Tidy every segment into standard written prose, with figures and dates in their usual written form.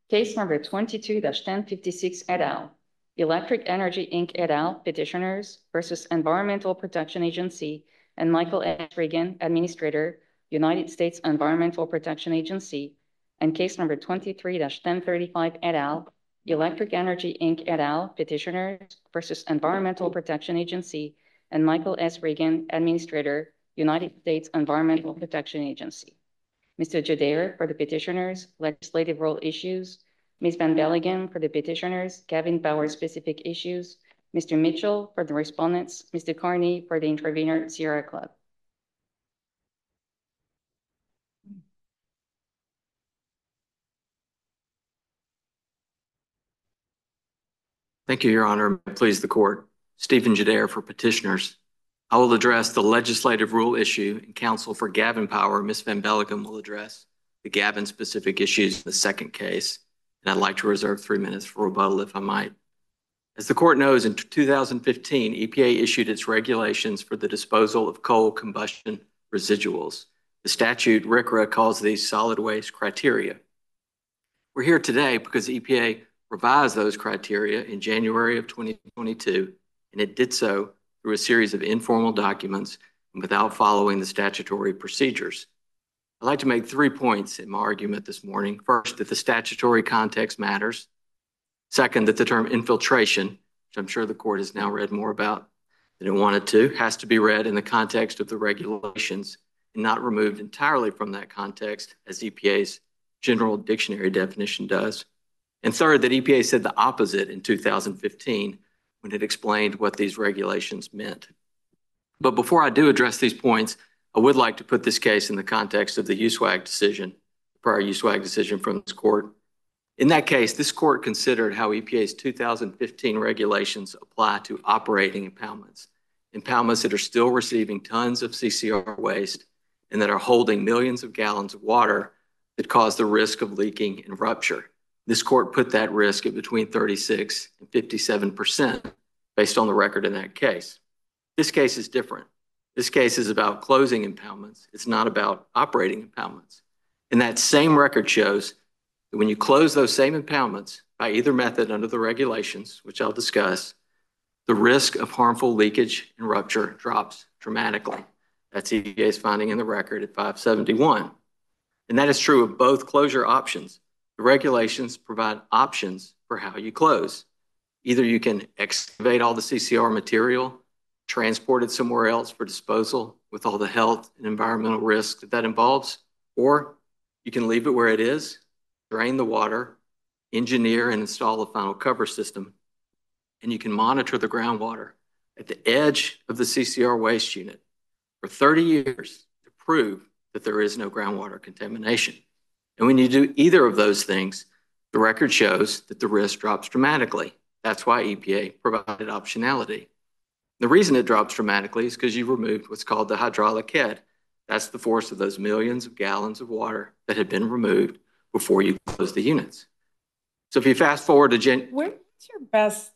Case number 22-1056 et al. Electric Energy Inc. et al. Petitioners versus Environmental Protection Agency and Michael S. Regan, Administrator, United States Environmental Protection Agency, and case number 23-1035 et al. Electric Energy Inc. et al. Petitioners versus Environmental Protection Agency and Michael S. Regan, Administrator, United States Environmental Protection Agency. Mr. Jadair for the petitioners, legislative role issues. Ms. Van Belleghem for the petitioners, Gavin Power specific issues. Mr. Mitchell for the respondents, Mr. Carney for the intervener, Sierra Club. Thank you, Your Honor. Please the court. Stephen Jadair for petitioners. I will address the legislative rule issue, and counsel for Gavin Power, Ms. Van Belleghem, will address the Gavin-specific issues in the second case, and I'd like to reserve 3 minutes for rebuttal if I might. As the court knows, in 2015, EPA issued its regulations for the disposal of coal combustion residuals. The statute, RCRA, calls these solid waste criteria. We're here today because EPA revised those criteria in January of 2022, and it did so through a series of informal documents and without following the statutory procedures. I'd like to make 3 points in my argument this morning. First, that the statutory context matters. Second, that the term infiltration, which I'm sure the court has now read more about than it wanted to, has to be read in the context of the regulations and not removed entirely from that context, as EPA's general dictionary definition does. And third, that EPA said the opposite in 2015 when it explained what these regulations meant. But before I do address these points, I would like to put this case in the context of the USWAG decision, the prior USWAG decision from this court. In that case, this court considered how EPA's 2015 regulations apply to operating impoundments that are still receiving tons of CCR waste and that are holding millions of gallons of water that cause the risk of leaking and rupture. This court put that risk at between 36 and 57% based on the record in that case. This case is different. This case is about closing impoundments. It's not about operating impoundments. And that same record shows that when you close those same impoundments by either method under the regulations, which I'll discuss, the risk of harmful leakage and rupture drops dramatically. That's EPA's finding in the record at 571. And that is true of both closure options. The regulations provide options for how you close. Either you can excavate all the CCR material, transport it somewhere else for disposal with all the health and environmental risks that involves, or you can leave it where it is, drain the water, engineer and install a final cover system, and you can monitor the groundwater at the edge of the CCR waste unit for 30 years to prove that there is no groundwater contamination. And when you do either of those things, the record shows that the risk drops dramatically. That's why EPA provided optionality. The reason it drops dramatically is because you removed what's called the hydraulic head. That's the force of those millions of gallons of water that had been removed before you close the units. So if you fast forward to where's your best?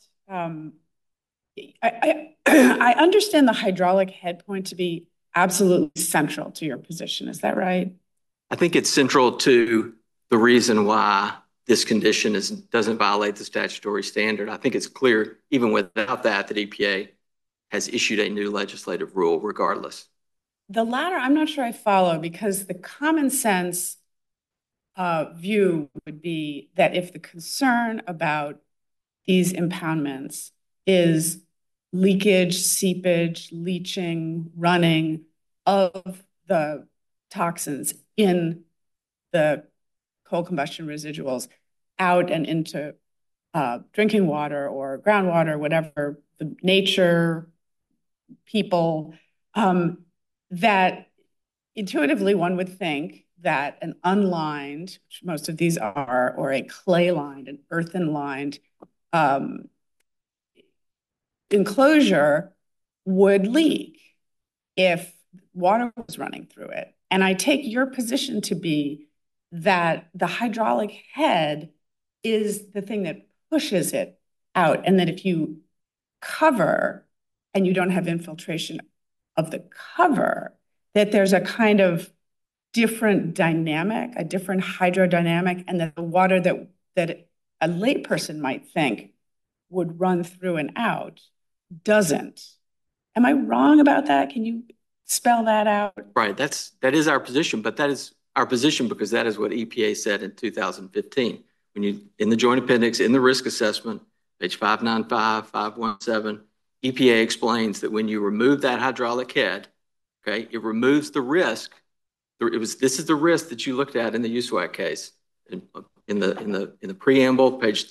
I understand the hydraulic head point to be absolutely central to your position. Is that right? I think it's central to the reason why this condition doesn't violate the statutory standard. I think it's clear, even without that EPA has issued a new legislative rule regardless. The latter, I'm not sure I follow, because the common sense view would be that if the concern about these impoundments is leakage, seepage, leaching, running of the toxins in the coal combustion residuals out and into drinking water or groundwater, whatever, the nature, people, that intuitively one would think that an unlined, which most of these are, or a clay-lined, an earthen-lined enclosure would leak if water was running through it. And I take your position to be that the hydraulic head is the thing that pushes it out, and that if you cover and you don't have infiltration of the cover, that there's a kind of different dynamic, a different hydrodynamic, and that the water that that a layperson might think would run through and out doesn't. Am I wrong about that? Can you spell that out? Right. That is our position, but that is our position because that is what EPA said in 2015. When you, in the joint appendix, in the risk assessment, page 595, 517, EPA explains that when you remove that hydraulic head, okay, it removes the risk. This is the risk that you looked at in the USWAC case. In the preamble, page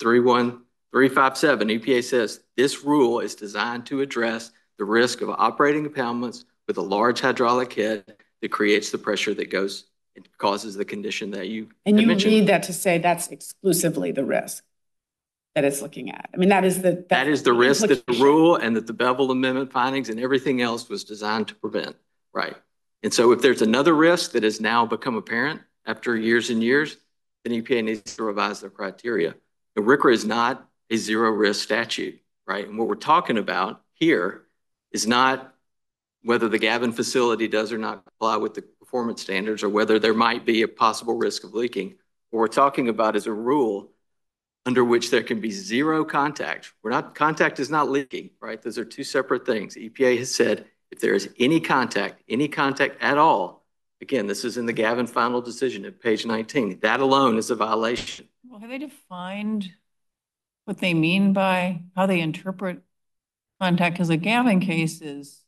31357, EPA says this rule is designed to address the risk of operating impoundments with a large hydraulic head that creates the pressure that goes and causes the condition that you mentioned. Read that to say that's exclusively the risk that it's looking at. I mean, that is the risk that the rule and that the Bevel Amendment findings and everything else was designed to prevent, right? And so if there's another risk that has now become apparent after years and years, then EPA needs to revise their criteria. The RCRA is not a zero risk statute, right? And what we're talking about here is not whether the Gavin facility does or not comply with the performance standards or whether there might be a possible risk of leaking. What we're talking about is a rule under which there can be zero contact. Contact is not leaking, right? Those are two separate things. EPA has said if there is any contact at all, again, this is in the Gavin final decision at page 19, that alone is a violation. Well, have they defined what they mean by how they interpret contact? Because a Gavin case is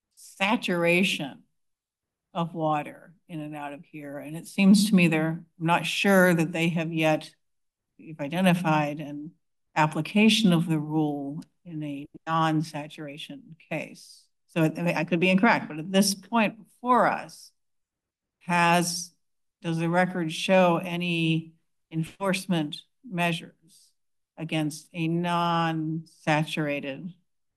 saturation of water in and out of here. And it seems to me I'm not sure that they have yet identified an application of the rule in a non-saturation case. So I could be incorrect, but at this point before us, does the record show any enforcement measures against a non-saturated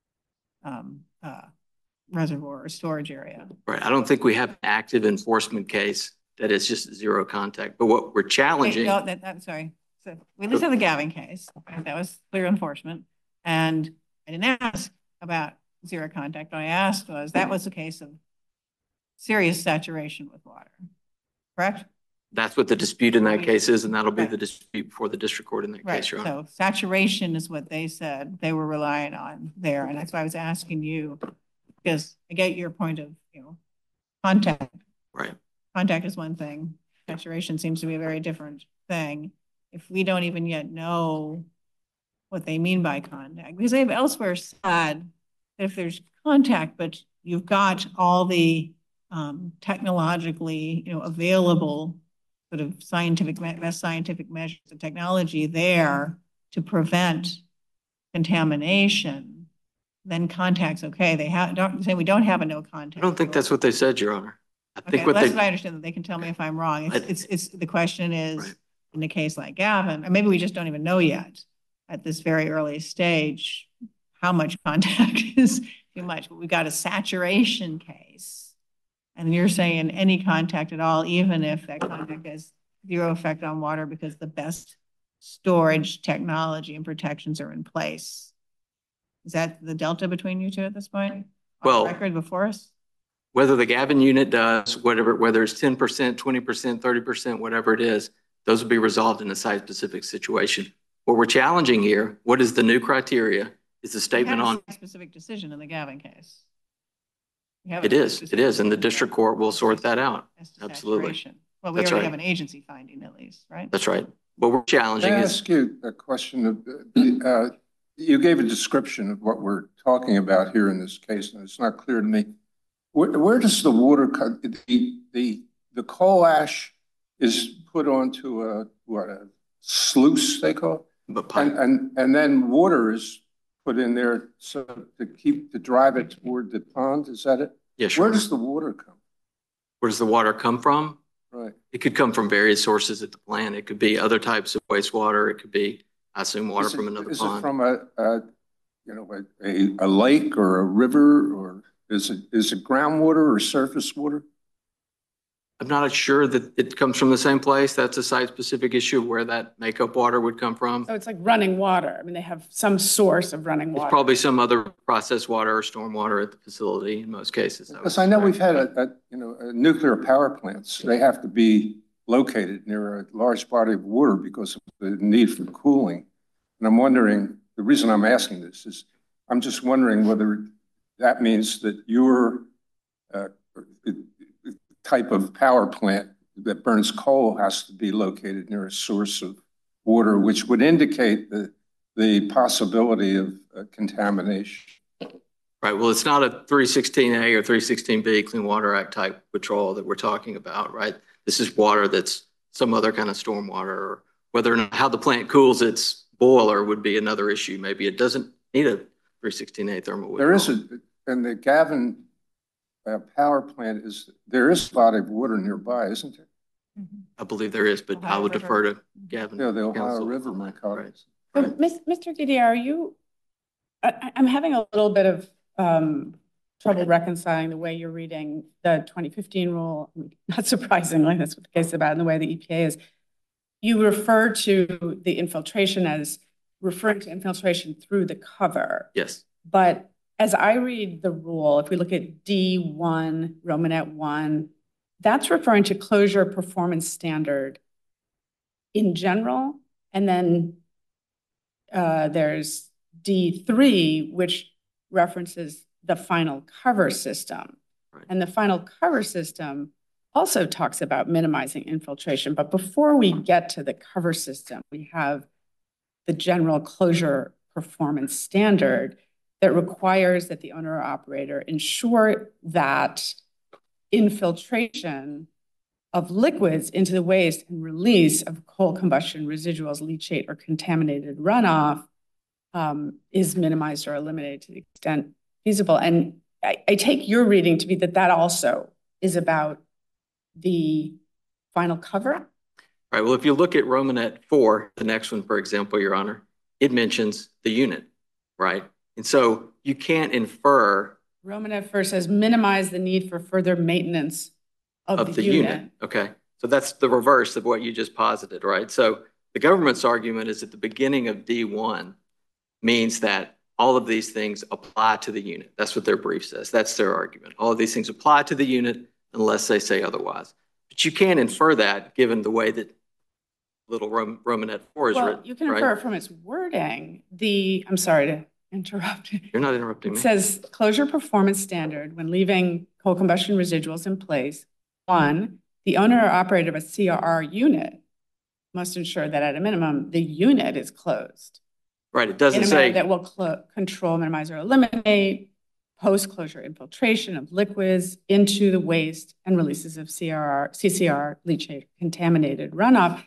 reservoir or storage area? Right. I don't think we have an active enforcement case that is just zero contact. But what we're challenging. Wait, no, I'm sorry. So we just have the Gavin case. That was clear enforcement. And I didn't ask about zero contact. What I asked was that was a case of serious saturation with water, correct? That's what the dispute in that case is, and that'll be the dispute before the district court in that case, Your Honor. So saturation is what they said they were relying on there. And that's why I was asking you, because I get your point of, contact. Right. Contact is one thing. Saturation seems to be a very different thing. If we don't even yet know what they mean by contact, because they have elsewhere said that if there's contact, but you've got all the technologically, available sort of best scientific measures of technology there to prevent contamination, then contact's okay. Don't say we don't have a no contact. I don't think that's what they said, Your Honor. I think that's what I understand. That they can tell me if I'm wrong. It's the question is right. In a case like Gavin, or maybe we just don't even know yet at this very early stage how much contact is too much. But we got a saturation case, and you're saying any contact at all, even if that contact has zero effect on water because the best storage technology and protections are in place. Is that the delta between you two at this point? Well, record before us? Whether the Gavin unit does, whether it's 10%, 20%, 30%, whatever it is, those will be resolved in a site-specific situation. What we're challenging here, what is the new criteria, is the statement on a specific decision in the Gavin case. It is, and the district court will sort that out. Absolutely. Well, we already have an agency finding at least, right? That's right. What we're challenging is. Can I ask you a question? You gave a description of what we're talking about here in this case, and it's not clear to me. Where does the water come? The coal ash is put onto a sluice, they call it? And then water is put in there so to drive it toward the pond. Is that it? Yes. Where does the water come? Where does the water come from? Right. It could come from various sources at the plant. It could be other types of wastewater. It could be, I assume, water from another pond. Is it from a lake or a river, or is it groundwater or surface water? I'm not sure that it comes from the same place. That's a site-specific issue of where that makeup water would come from. So it's like running water. I mean, they have some source of running water. It's probably some other processed water or storm water at the facility in most cases. Because I know we've had nuclear power plants. They have to be located near a large body of water because of the need for cooling. And I'm wondering, the reason I'm asking this is I'm just wondering whether that means that your type of power plant that burns coal has to be located near a source of water, which would indicate the possibility of contamination. Right. Well, it's not a 316A or 316B Clean Water Act type withdrawal that we're talking about, right? This is water that's some other kind of stormwater, or whether or not how the plant cools its boiler would be another issue. Maybe it doesn't need a 316A thermal withdrawal. There is and the Gavin power plant there is a body of water nearby, isn't there? I believe there is, but Ohio I would River. defer to Gavin. Yeah, the Ohio Council. River, my colleagues. So, Mr. Didier, I'm having a little bit of trouble reconciling the way you're reading the 2015 rule. Not surprisingly, that's what the case is about, and the way the EPA is. You refer to the infiltration as referring to infiltration through the cover. Yes. But as I read the rule, if we look at D1, Romanet 1, that's referring to closure performance standard in general. And then there's D3, which references the final cover system. Right. And the final cover system also talks about minimizing infiltration. But before we get to the cover system, we have the general closure performance standard that requires that the owner or operator ensure that infiltration of liquids into the waste and release of coal combustion residuals, leachate, or contaminated runoff is minimized or eliminated to the extent feasible. And I take your reading to be that also is about the final cover. All right. Well, if you look at Romanet 4, the next one, for example, Your Honor, it mentions the unit, right? And so you can't infer. Romanet 4 says minimize the need for further maintenance of the unit. Okay. So that's the reverse of what you just posited, right? So the government's argument is at the beginning of D1 means that all of these things apply to the unit. That's what their brief says. That's their argument. All of these things apply to the unit unless they say otherwise. But you can't infer that given the way that little Romanet 4 is written. You can infer from its wording. I'm sorry to interrupt. You're not interrupting me. It says closure performance standard when leaving coal combustion residuals in place. 1, the owner or operator of a CRR unit must ensure that at a minimum, the unit is closed. Right. It doesn't in a say manner that will control, minimize, or eliminate post-closure infiltration of liquids into the waste and releases of CCR, leachate, contaminated runoff.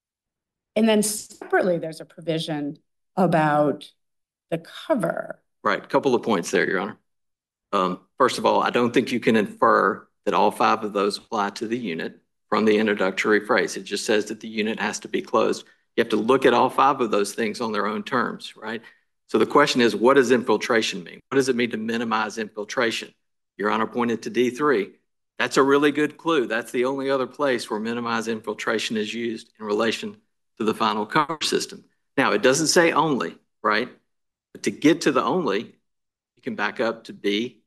And then separately, there's a provision about the cover. Right. A couple of points there, Your Honor. First of all, I don't think you can infer that all 5 of those apply to the unit from the introductory phrase. It just says that the unit has to be closed. You have to look at all 5 of those things on their own terms, right? So the question is, what does infiltration mean? What does it mean to minimize infiltration? Your Honor pointed to D3. That's a really good clue. That's the only other place where minimize infiltration is used in relation to the final cover system. Now, it doesn't say only, right? But to get to the only, you can back up to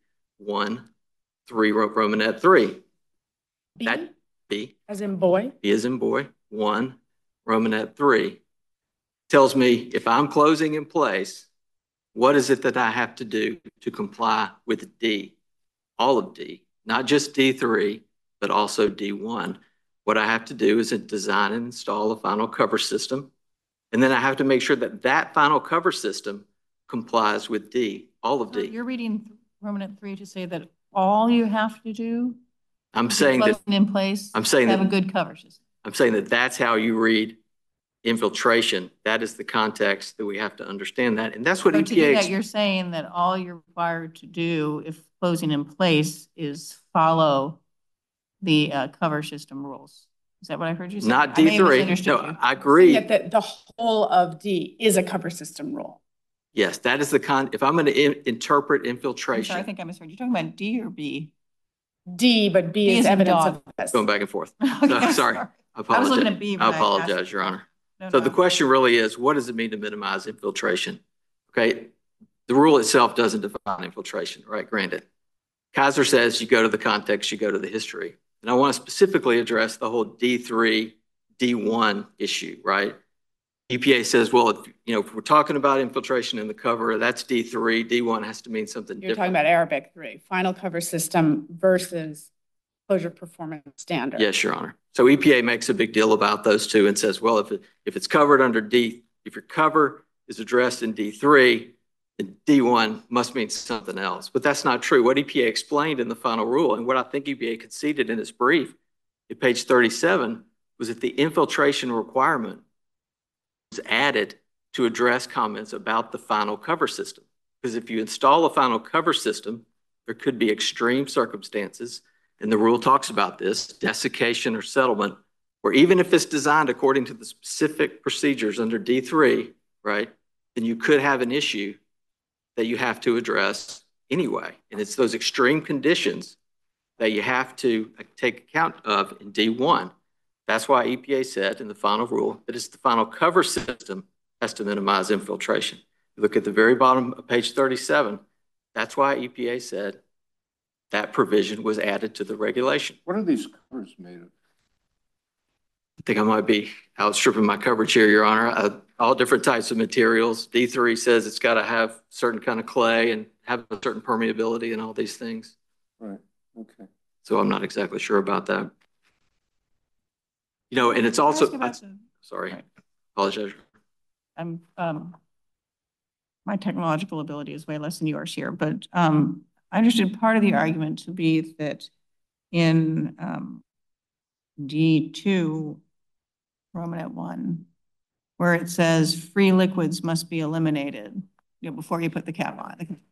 B1, 3, Romanet 3. B? That B. As in boy? B as in boy, 1, Romanet 3. Tells me if I'm closing in place, what is it that I have to do to comply with D? All of D, not just D3, but also D1. What I have to do is design and install a final cover system. And then I have to make sure that that final cover system complies with D, all of D. You're reading Romanet 3 to say that all you have to do I'm saying that in place I'm saying have that, a good cover system. I'm saying that that's how you read infiltration. That is the context that we have to understand that. And that's what So EPA... to do that, you're saying that all you're required to do if closing in place is follow the cover system rules. Is that what I heard you say? Not I may have D3. misunderstood No, you. I agree. That the whole of D is a cover system rule. Yes, that is the if I'm going to interpret I'm infiltration... sorry, I think I misheard. You're talking about D or B? D, but B is is in evidence dog. of this. Going back and forth. Okay, No, sorry. I apologize. I was looking at B. I apologize, Your Honor. No, So no. the question really is, what does it mean to minimize infiltration? Okay, the rule itself doesn't define infiltration, right? Granted. Kaiser says you go to the context, you go to the history. And I want to specifically address the whole D3, D1 issue, right? EPA says, well, if we're talking about infiltration in the cover, that's D3. D1 has to mean something You're different. talking about Arabic 3, final cover system versus closure performance standard. Yes, Your Honor. So EPA makes a big deal about those two and says, well, if it's covered under D, if your cover is addressed in D3, then D1 must mean something else. But that's not true. What EPA explained in the final rule, and what I think EPA conceded in its brief at page 37, was that the infiltration requirement was added to address comments about the final cover system. Because if you install a final cover system, there could be extreme circumstances, and the rule talks about this, desiccation or settlement, where even if it's designed according to the specific procedures under D3, right, then you could have an issue that you have to address anyway. And it's those extreme conditions that you have to take account of in D1. That's why EPA said in the final rule that it's the final cover system has to minimize infiltration. You look at the very bottom of page 37, that's why EPA said that provision was added to the regulation. What are these covers made of? I think I might be outstripping my coverage here, Your Honor. All different types of materials. D3 says it's got to have certain kind of clay and have a certain permeability and all these things. Right, okay. So I'm not exactly sure about that. And it's also, sorry, Right. apologize. My technological ability is way less than yours here, but I understood part of the argument to be that in D2, Romanet 1, where it says free liquids must be eliminated, before you put the cap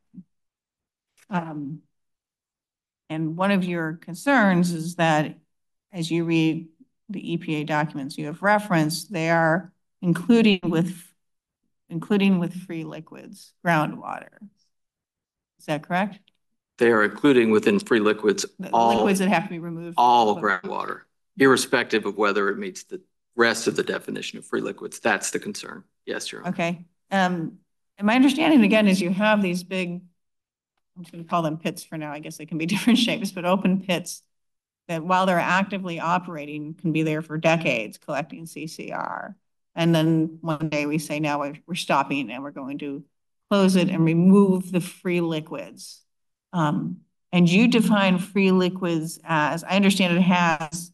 on. And one of your concerns is that as you read the EPA documents you have referenced, they are including with free liquids, groundwater. Is that correct? They are including within free liquids all liquids that have to be removed. All groundwater, irrespective of whether it meets the rest of the definition of free liquids. That's the concern. Yes, Your Honor. Okay. And my understanding again is you have these big, I'm just going to call them pits for now. I guess they can be different shapes, but open pits that while they're actively operating can be there for decades collecting CCR. And then one day we say, now we're stopping and we're going to close it and remove the free liquids. And you define free liquids as, I understand it has,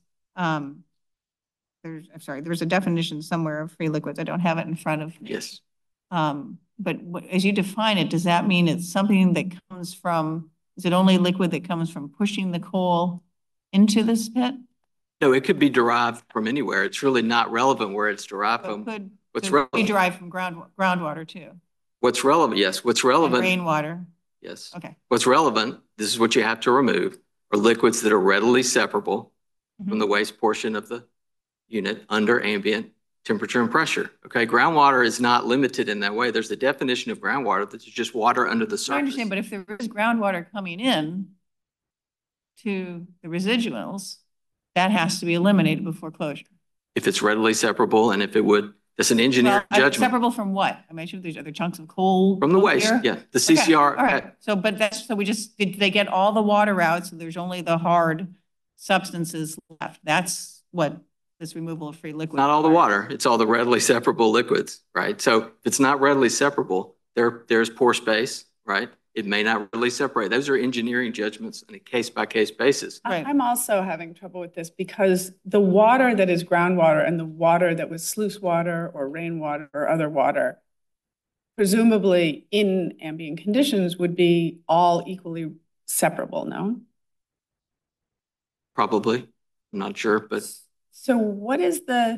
there's a definition somewhere of free liquids. I don't have it in front of me. Yes. But as you define it, does that mean it's something that comes from, is it only liquid that comes from pushing the coal into this pit? No, it could be derived from anywhere. It's really not relevant where it's derived from. What's relevant? Be derived from groundwater too. What's relevant? Yes. What's relevant? And rainwater. Yes. Okay. What's relevant, this is what you have to remove, are liquids that are readily separable from the waste portion of the unit under ambient temperature and pressure. Okay. Groundwater is not limited in that way. There's a definition of groundwater that's just water under the surface. I understand, but if there is groundwater coming in to the residuals, that has to be eliminated before closure. If it's readily separable and if it would, that's an engineering judgment. Separable from what? I mentioned there's other chunks of coal. From the waste, yeah. The CCR. Okay. All right. So, but that's, so did they get all the water out? So there's only the hard substances left. That's what this removal of free liquid. Not all the water. It's all the readily separable liquids, right? So if it's not readily separable, there's pore space, right? It may not readily separate. Those are engineering judgments on a case-by-case basis. Right. I'm also having trouble with this because the water that is groundwater and the water that was sluice water or rainwater or other water, presumably in ambient conditions, would be all equally separable, no? Probably. I'm not sure, but. So what is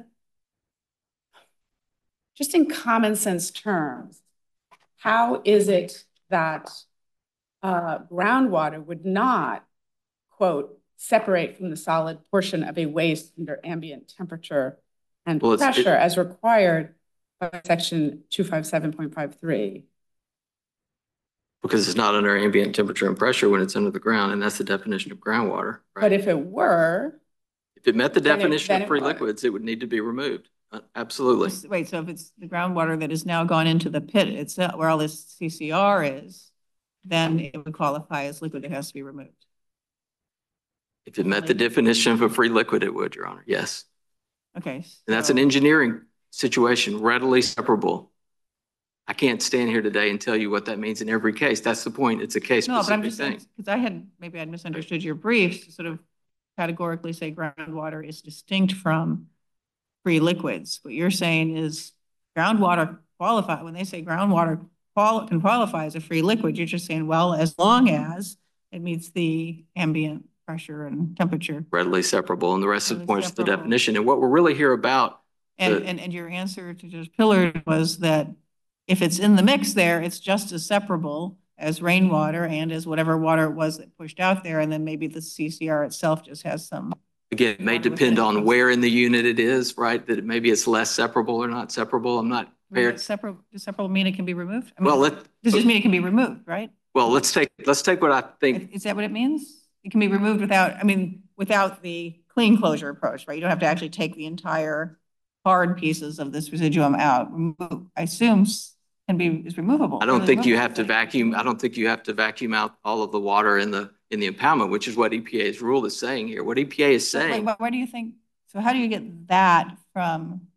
just in common sense terms, how is it that groundwater would not, quote, separate from the solid portion of a waste under ambient temperature and pressure as required by section 257.53? Because it's not under ambient temperature and pressure when it's under the ground, and that's the definition of groundwater. Right? But if it were. If it met the definition of free liquids, it would need to be removed. Absolutely. Wait, so if it's the groundwater that has now gone into the pit itself, where all this CCR is, then it would qualify as liquid that has to be removed. If it met the definition of a free liquid, it would, Your Honor. Yes. Okay. And that's an engineering situation, readily separable. I can't stand here today and tell you what that means in every case. That's the point. It's a case No, but I'm specific just, thing. because maybe I'd misunderstood your briefs to sort of categorically say groundwater is distinct from free liquids. What you're saying is groundwater qualify, when they say groundwater can qualify as a free liquid, you're just saying, well, as long as it meets the ambient pressure and temperature. Readily separable, and the rest of the points to the Separable. definition. And what we're really here about. And your answer to Judge Pillard was that if it's in the mix there, it's just as separable as rainwater and as whatever water it was that pushed out there. And then maybe the CCR itself just has some. Again, it may depend on where in the unit it is, right? That maybe it's less separable or not separable. I'm not prepared. Does separable mean it can be removed? I mean, Well, does this mean it can be removed, right? Well, let's take what I think. Is that what it means? It can be removed without the clean closure approach, right? You don't have to actually take the entire hard pieces of this residuum out. I assume is removable. I don't think you have to vacuum. I don't think you have to vacuum out all of the water in the impoundment, which is what EPA's rule is saying here. What EPA is saying. Where do you think? So how do you get that from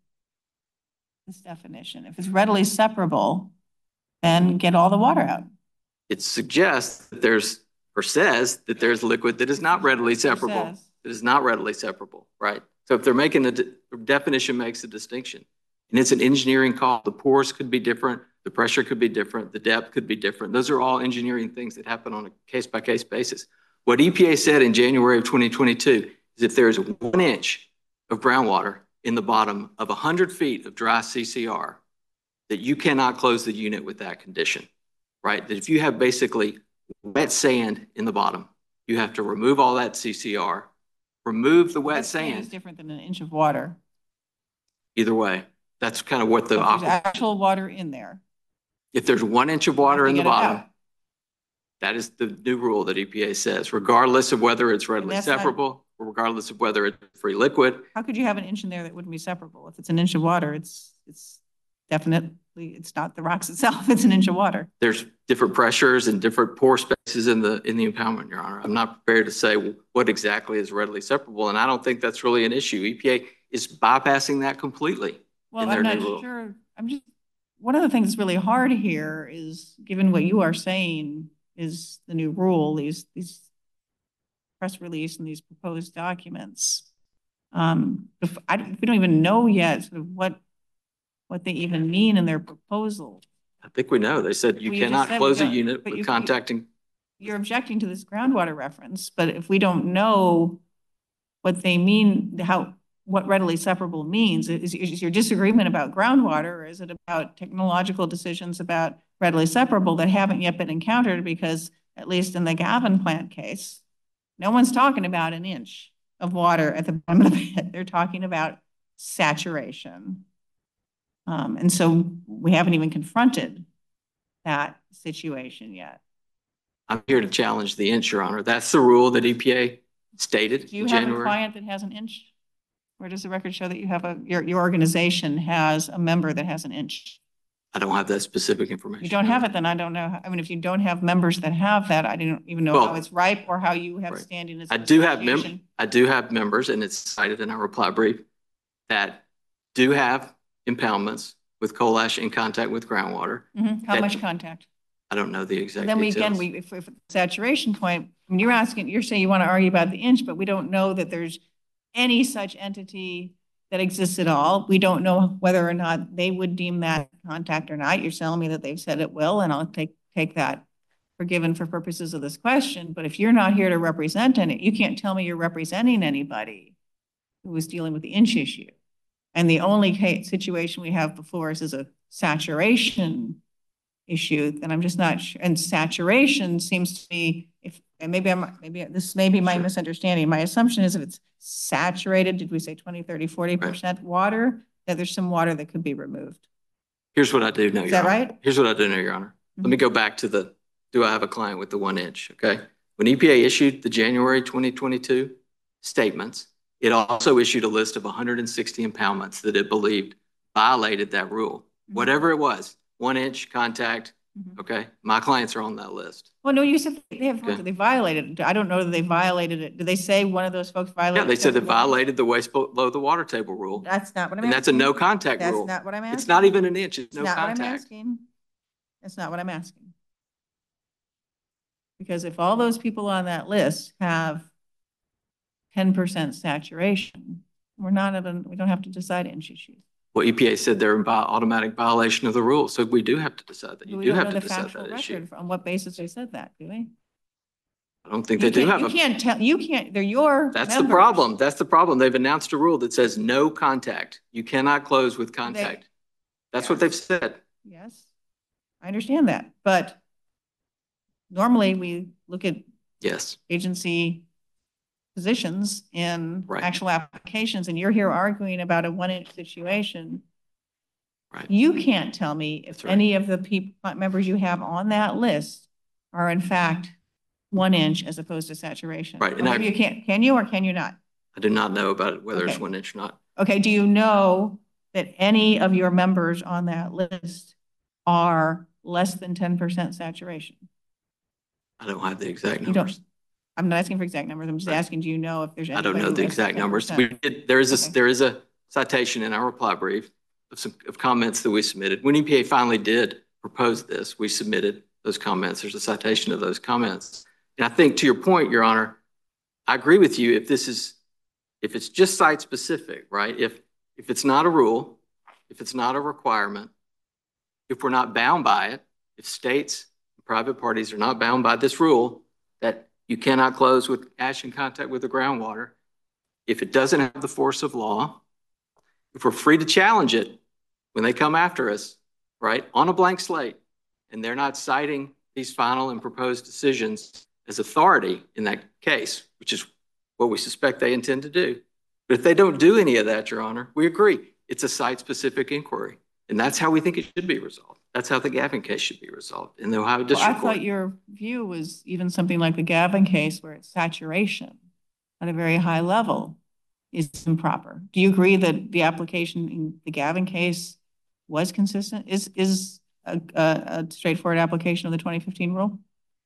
this definition? If it's readily separable, then get all the water out. It suggests that says that there's liquid that is not readily separable. That is not readily separable, right? So if they're making the definition makes a distinction, and it's an engineering call. The pores could be different. The pressure could be different. The depth could be different. Those are all engineering things that happen on a case-by-case basis. What EPA said in January of 2022 is if there is 1 inch of groundwater in the bottom of 100 feet of dry CCR, that you cannot close the unit with that condition, right? That if you have basically wet sand in the bottom, you have to remove all that CCR, remove the wet sand. Is different than an inch of water. Either way, that's kind of what the there's actual water in there. If there's 1 inch of water in the bottom, that is the new rule that EPA says, regardless of whether it's readily separable or regardless of whether it's free liquid. How could you have an inch in there that wouldn't be separable? If it's an inch of water, it's definitely, it's not the rocks itself, it's an inch of water. There's different pressures and different pore spaces in the impoundment, Your Honor. I'm not prepared to say what exactly is readily separable, and I don't think that's really an issue. EPA is bypassing that completely. Well, I'm not sure. One of the things that's really hard here is, given what you are saying is the new rule, these press release and these proposed documents. We don't even know yet sort of what they even mean in their proposal. I think we know. They said you cannot close a unit with contacting. You're objecting to this groundwater reference, but if we don't know what they mean, what readily separable means, is your disagreement about groundwater, or is it about technological decisions about readily separable that haven't yet been encountered? Because at least in the Gavin plant case, no one's talking about an inch of water at the bottom of the pit. They're talking about saturation. And so we haven't even confronted that situation yet. I'm here to challenge the inch, Your Honor. That's the rule that EPA stated in January. Do you have a client that has an inch? Where does the record show that you have your organization has a member that has an inch? I don't have that specific information. You don't have it, then I don't know. I mean, if you don't have members that have that, I don't even know how it's ripe or how you have standing as I do have members, and it's cited in our reply brief, that do have impoundments with coal ash in contact with groundwater. How much contact? I don't know the exact then details. If the saturation point, I mean, you're saying you want to argue about the inch, but we don't know that there's any such entity that exists at all. We don't know whether or not they would deem that contact or not. You're telling me that they've said it will, and I'll take that for given for purposes of this question. But if you're not here to represent it, you can't tell me you're representing anybody who is dealing with the inch issue. And the only situation we have before us is a saturation issue, then I'm just not sure. And saturation seems to be, this may be my misunderstanding. My assumption is if it's saturated, did we say 20, 30, 40% water, that there's some water that could be removed. Here's what I do know, Your Honor. Is that right? Here's what I do know, Your Honor. Let me go back to do I have a client with the 1 inch, okay? When EPA issued the January 2022 statements, it also issued a list of 160 impoundments that it believed violated that rule. Whatever it was, 1 inch contact, Okay, my clients are on that list. Well, no, you said they have, Okay. they violated it. I don't know that they violated it. Did they say one of those folks violated? Yeah, they said they federal law? violated the waste below the water table rule. That's not what I'm And asking. that's a no contact That's rule. not what I'm asking. It's not even an inch, it's no Not what I'm contact. asking. That's not what I'm asking. Because if all those people on that list have 10% saturation, we don't have to decide inch issues. Well, EPA said they're in automatic violation of the rule, so we do have to decide that. You do have to decide that issue. On what basis they said that, do we? I don't think they do have You can't tell, they're your That's the members. problem. That's the problem. They've announced a rule that says no contact. You cannot close with contact. That's what they've said. Yes, I understand that, but normally we look at Yes. agency positions in Right. actual applications, and you're here arguing about a 1-inch situation. Right. You can't tell me if That's right. any of the members you have on that list are in fact 1 inch as opposed to saturation. Right, Or and maybe you can't. Can you or can you not? I do not know about whether it's Okay. 1 inch or not. Okay, do you know that any of your members on that list are less than 10% saturation? I don't have the exact You numbers. don't. I'm not asking for exact numbers. I'm just Right. asking, do you know if there's I don't anybody know the less than exact numbers. 10%? There is Okay. a citation in our reply brief of comments that we submitted. When EPA finally did propose this, we submitted those comments. There's a citation of those comments. And I think to your point, Your Honor, I agree with you if it's just site specific, right? If it's not a rule, if it's not a requirement, if we're not bound by it, if states and private parties are not bound by this rule that you cannot close with ash in contact with the groundwater, if it doesn't have the force of law, if we're free to challenge it when they come after us, right, on a blank slate, and they're not citing these final and proposed decisions as authority in that case, which is what we suspect they intend to do. But if they don't do any of that, Your Honor, we agree. It's a site-specific inquiry. And that's how we think it should be resolved. That's how the Gavin case should be resolved in the Ohio District Court. I thought your view was even something like the Gavin case where it's saturation at a very high level is improper. Do you agree that the application in the Gavin case was consistent? Is a straightforward application of the 2015 rule?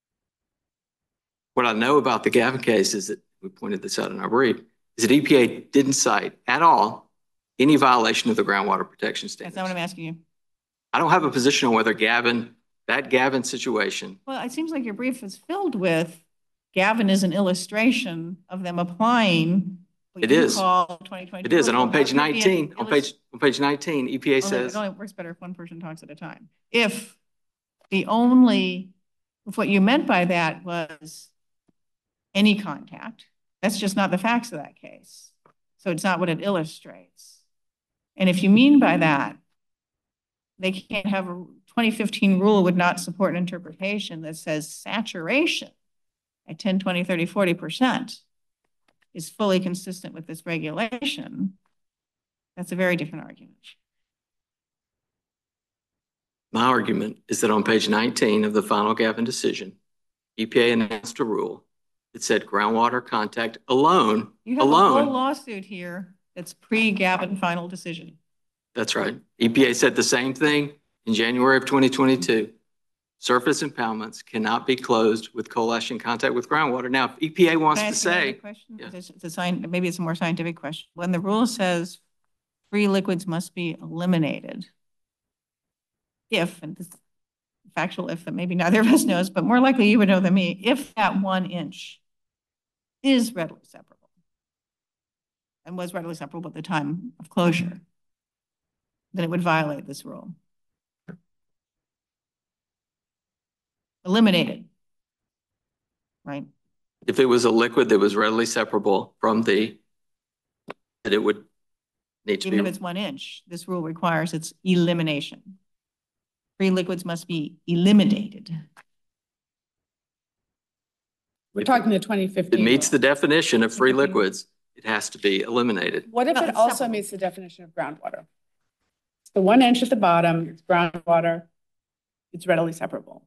What I know about the Gavin case is that, we pointed this out in our brief, is that EPA didn't cite at all any violation of the groundwater protection standards. That's not what I'm asking you. I don't have a position on whether that Gavin situation. Well, it seems like your brief is filled with Gavin is an illustration of them applying what you call 2020. It is, and on page 19, on page 19, EPA says. It only works better if one person talks at a time. If what you meant by that was any contact, that's just not the facts of that case. So it's not what it illustrates. And if you mean by that, they can't have a 2015 rule would not support an interpretation that says saturation at 10, 20, 30, 40% is fully consistent with this regulation. That's a very different argument. My argument is that on page 19 of the final Gavin decision, EPA announced a rule that said groundwater contact alone. You have a whole lawsuit here that's pre-Gavin final decision. That's right. EPA said the same thing in January of 2022. Surface impoundments cannot be closed with coal ash in contact with groundwater. Now, if EPA wants to say, yeah. Maybe it's a more scientific question. When the rule says free liquids must be eliminated, and this factual if that maybe neither of us knows, but more likely you would know than me, if that 1 inch is readily separable and was readily separable at the time of closure, then it would violate this rule. Eliminated, right? If it was a liquid that was readily separable from that it would need to be. Even if it's 1 inch, this rule requires its elimination. Free liquids must be eliminated. We're talking the 2015. It meets the definition of free liquids. It has to be eliminated. What if it also meets the definition of groundwater? It's the 1 inch at the bottom, it's groundwater, it's readily separable.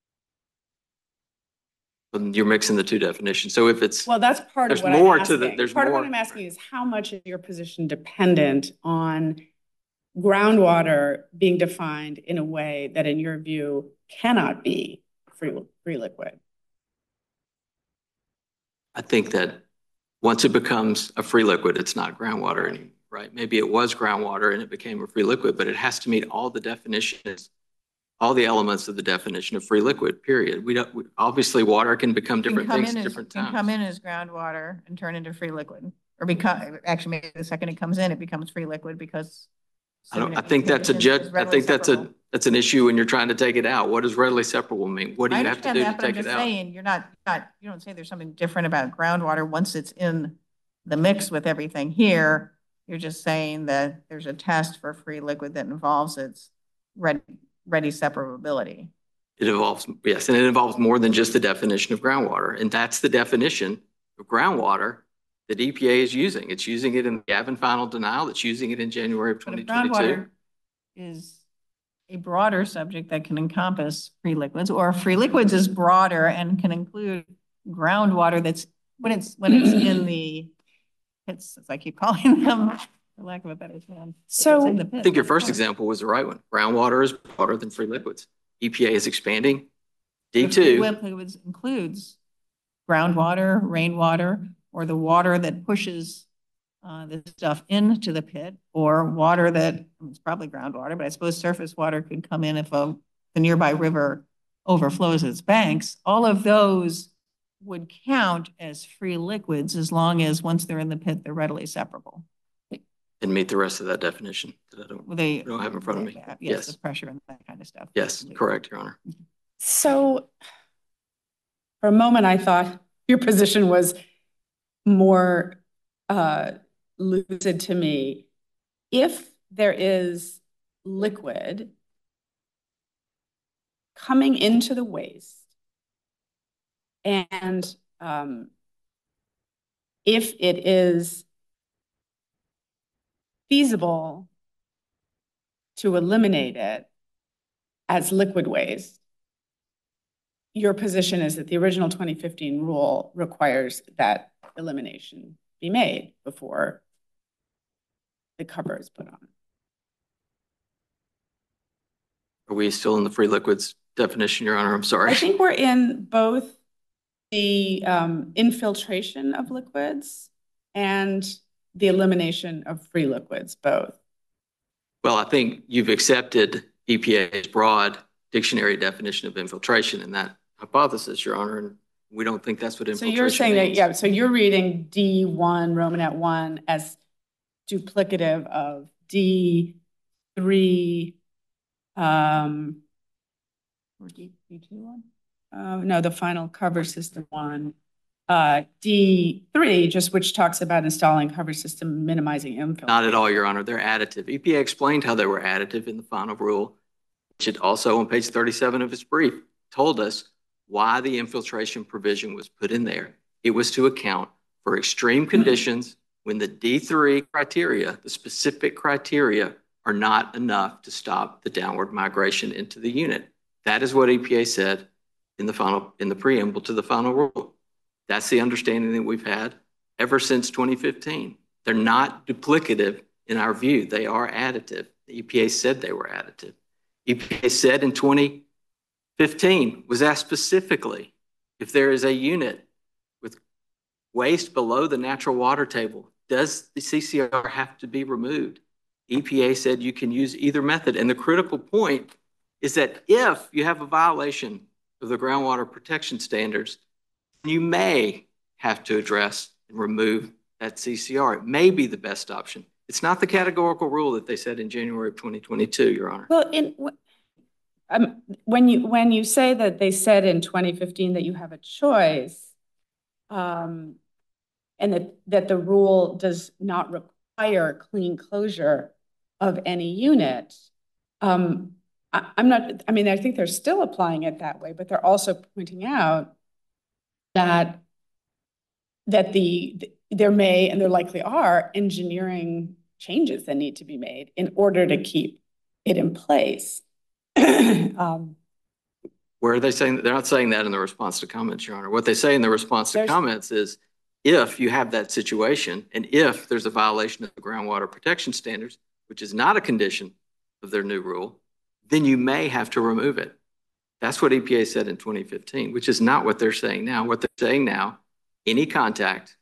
And you're mixing the two definitions. So if it's, well, that's part of what more I'm asking. to the, there's part more. of what I'm asking is how much is your position dependent on groundwater being defined in a way that, in your view, cannot be free liquid? I think that once it becomes a free liquid, it's not groundwater anymore, right? Maybe it was groundwater and it became a free liquid, but it has to meet all the definitions, all the elements of the definition of free liquid, period. Obviously water can become different things at different times. Can come in as groundwater and turn into free liquid, or actually maybe the second it comes in, it becomes free liquid because. I think that's an issue when you're trying to take it out. What does readily separable mean? What do you have to do to take it out? Saying you don't say there's something different about groundwater once it's in the mix with everything here. You're just saying that there's a test for free liquid that involves its ready separability. It involves, yes, and it involves more than just the definition of groundwater. And that's the definition of groundwater that EPA is using. It's using it in the Gavin final denial. It's using it in January of 2022. Groundwater is a broader subject that can encompass free liquids, or free liquids is broader and can include groundwater that's when it's in the pits, as I keep calling them, for lack of a better term. So I think your first example was the right one. Groundwater is broader than free liquids. EPA is expanding. D2. Free liquids includes groundwater, rainwater, or the water that pushes this stuff into the pit, or water that, it's probably groundwater, but I suppose surface water could come in if the nearby river overflows its banks. All of those would count as free liquids as long as once they're in the pit, they're readily separable. And meet the rest of that definition that I don't have in front of me. Yes, the pressure and that kind of stuff. Yes, correct, Your Honor. So for a moment, I thought your position was more lucid to me. If there is liquid coming into the waste, and if it is feasible to eliminate it as liquid waste, your position is that the original 2015 rule requires that elimination be made before the cover is put on. Are we still in the free liquids definition, Your Honor? I'm sorry. I think we're in both the infiltration of liquids and the elimination of free liquids, both. Well, I think you've accepted EPA's broad dictionary definition of infiltration in that hypothesis, Your Honor, and we don't think that's what infiltration means. So you're saying that, yeah, so you're reading D1, Romanet 1 as duplicative of D3, or D2 one? No, the final cover system one. D3, just which talks about installing cover system, minimizing infiltration. Not at all, Your Honor. They're additive. EPA explained how they were additive in the final rule, which it also on page 37 of its brief told us why the infiltration provision was put in there. It was to account for extreme conditions when the D3 criteria, the specific criteria, are not enough to stop the downward migration into the unit. That is what EPA said in the preamble to the final rule. That's the understanding that we've had ever since 2015. They're not duplicative in our view. They are additive. The EPA said they were additive. EPA said in 2015, was asked specifically if there is a unit with waste below the natural water table, does the CCR have to be removed? EPA said you can use either method. And the critical point is that if you have a violation of the groundwater protection standards, you may have to address and remove that CCR. It may be the best option. It's not the categorical rule that they said in January of 2022, Your Honor. Well, when you say that they said in 2015 that you have a choice, and that the rule does not require clean closure of any unit, I think they're still applying it that way, but they're also pointing out that there may, and there likely are, engineering changes that need to be made in order to keep it in place. Where are they saying that? They're not saying that in the response to comments, Your Honor. What they say in the response to comments is if you have that situation and if there's a violation of the groundwater protection standards, which is not a condition of their new rule, then you may have to remove it. That's what EPA said in 2015, which is not what they're saying now. What they're saying now, any contact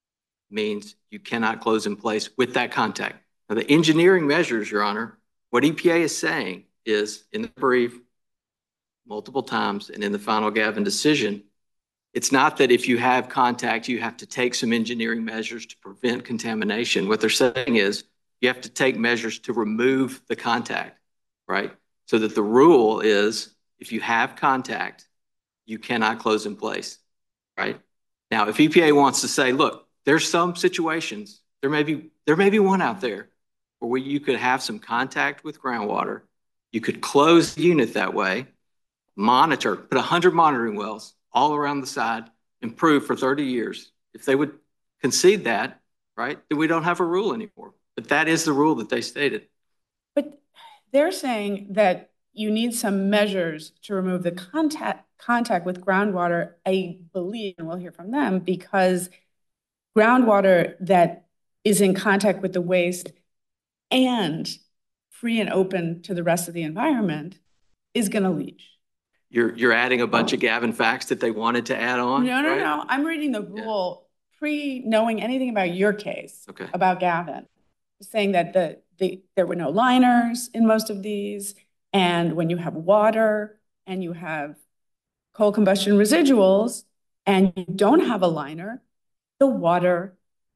means you cannot close in place with that contact. Now, the engineering measures, Your Honor, what EPA is saying is in the brief multiple times and in the final Gavin decision, it's not that if you have contact, you have to take some engineering measures to prevent contamination. What they're saying is you have to take measures to remove the contact, right? So that the rule is if you have contact, you cannot close in place, right? Now, if EPA wants to say, look, there's some situations, there may be one out there where you could have some contact with groundwater, you could close the unit that way, monitor, put 100 monitoring wells all around the side, improve for 30 years. If they would concede that, right, then we don't have a rule anymore. But that is the rule that they stated. But they're saying that you need some measures to remove the contact with groundwater, I believe, and we'll hear from them, because groundwater that is in contact with the waste and free and open to the rest of the environment is going to leach. You're adding a bunch of Gavin facts that they wanted to add on? No, right? no. I'm reading the rule pre-knowing anything about your case, about Gavin, saying that there were no liners in most of these, and when you have water and you have coal combustion residuals and you don't have a liner, the water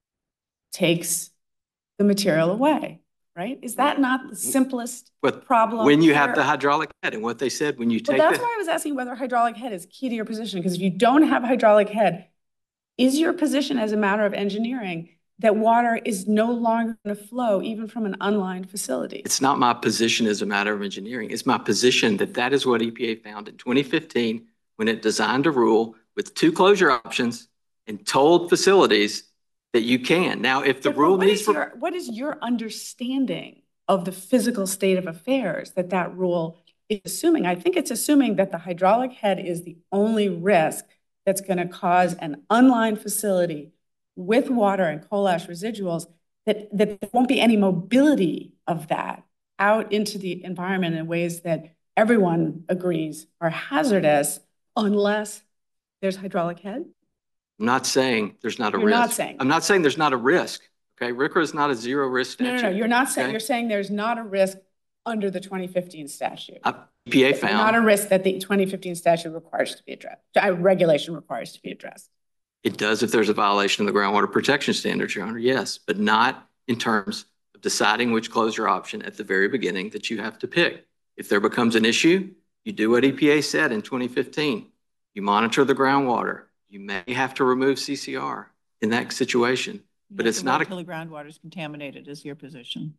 takes the material away, right? Is that not the simplest problem? When you have the hydraulic head, and what they said, when you take that's why I was asking whether hydraulic head is key to your position, because if you don't have hydraulic head, is your position as a matter of engineering that water is no longer going to flow even from an unlined facility? It's not my position as a matter of engineering. It's my position that that is what EPA found in 2015 when it designed a rule with 2 closure options and told facilities that you can. Now, if the rule needs for... What is your understanding of the physical state of affairs that rule is assuming? I think it's assuming that the hydraulic head is the only risk that's going to cause an unlined facility with water and coal ash residuals, that there won't be any mobility of that out into the environment in ways that everyone agrees are hazardous unless there's hydraulic head? I'm not saying there's not a risk. You're not saying. I'm not saying there's not a risk. Okay, RCRA is not a zero risk statute. No. You're not saying. You're saying there's not a risk under the 2015 statute. EPA found not a risk that the 2015 statute requires to be addressed. Regulation requires to be addressed. It does if there's a violation of the groundwater protection standards, Your Honor. Yes, but not in terms of deciding which closure option at the very beginning that you have to pick. If there becomes an issue, you do what EPA said in 2015. You monitor the groundwater. You may have to remove CCR in that situation, but it's not until the groundwater is contaminated is your position.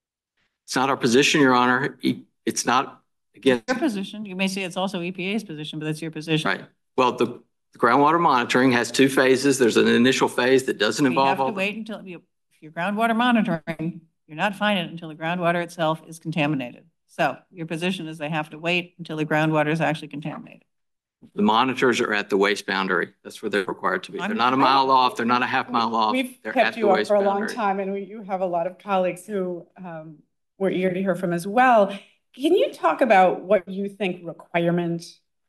It's not our position, Your Honor. It's not, again. Your position. You may say it's also EPA's position, but that's your position. Right. Well, the groundwater monitoring has 2 phases. There's an initial phase that doesn't involve all. You have to wait until, if you're groundwater monitoring, you're not finding it until the groundwater itself is contaminated. So your position is they have to wait until the groundwater is actually contaminated. The monitors are at the waste boundary. That's where they're required to be. They're not a mile off. They're not a half mile off. We've they're kept you up for a long time, and you have a lot of colleagues who we're eager to hear from as well. Can you talk about what you think requirement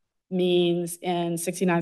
means in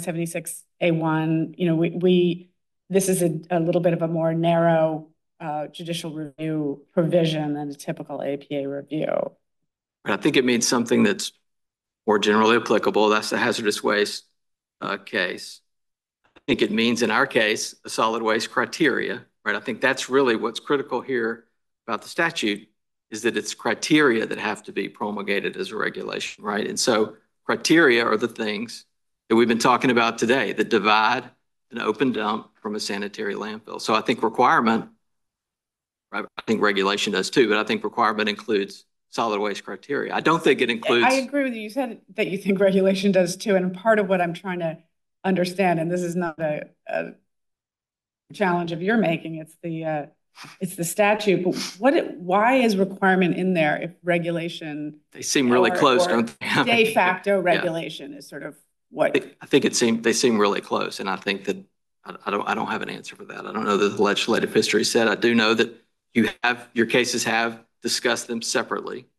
6976A1? You know, this is a little bit of a more narrow judicial review provision than a typical APA review. I think it means something that's more generally applicable. That's the hazardous waste case. I think it means in our case, a solid waste criteria, right? I think that's really what's critical here about the statute is that it's criteria that have to be promulgated as a regulation, right? And so criteria are the things that we've been talking about today that divide an open dump from a sanitary landfill. So I think requirement, right? I think regulation does too, but I think requirement includes solid waste criteria. I don't think it includes. I agree with you. You said that you think regulation does too. And part of what I'm trying to understand, and this is not a challenge of your making, it's the statute, but why is requirement in there if regulation? They seem really close, don't they? De facto regulation is sort of what? I think they seem really close. And I think that I don't have an answer for that. I don't know that the legislative history said. I do know that your cases have discussed them separately.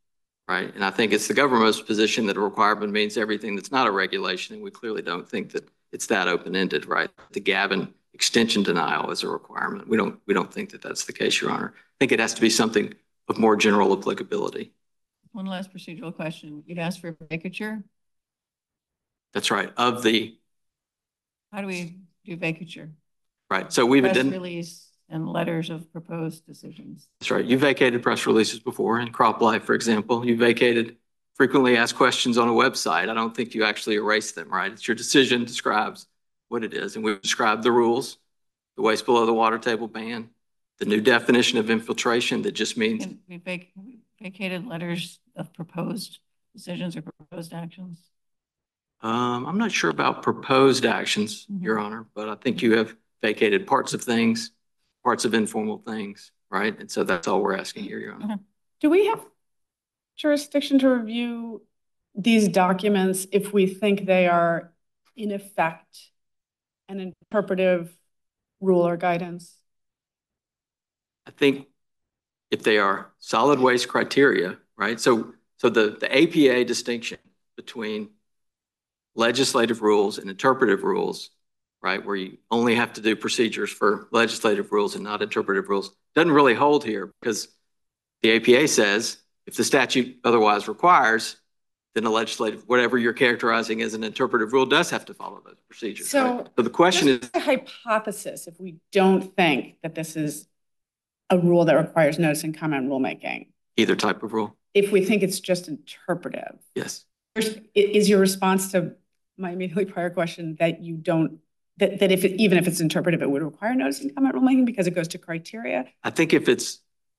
right? And I think it's the government's position that a requirement means everything that's not a regulation, and we clearly don't think that it's that open-ended, right? The Gavin extension denial is a requirement. We don't think that that's the case, Your Honor. I think it has to be something of more general applicability. One last procedural question. You'd ask for vacature? That's right. How do we do vacature? Right. So we've press release and letters of proposed decisions. That's right. You vacated press releases before in CropLife, for example. You vacated frequently asked questions on a website. I don't think you actually erase them, right? It's your decision describes what it is. And we've described the rules, the waste below the water table ban, the new definition of infiltration that just means. And we vacated letters of proposed decisions or proposed actions. I'm not sure about proposed actions, Your Honor, but I think you have vacated parts of things, parts of informal things, right? And so that's all we're asking here, Your Honor. Do we have jurisdiction to review these documents if we think they are in effect an interpretive rule or guidance? I think if they are solid waste criteria, right? So the APA distinction between legislative rules and interpretive rules, right, where you only have to do procedures for legislative rules and not interpretive rules, doesn't really hold here because the APA says if the statute otherwise requires, then a legislative, whatever you're characterizing as an interpretive rule does have to follow those procedures. So, right? So the question is a hypothesis if we don't think that this is a rule that requires notice and comment rulemaking. Either type of rule. If we think it's just interpretive. Yes. Is your response to my immediately prior question that you don't, that if even if it's interpretive, it would require notice and comment rulemaking because it goes to criteria? I think if it's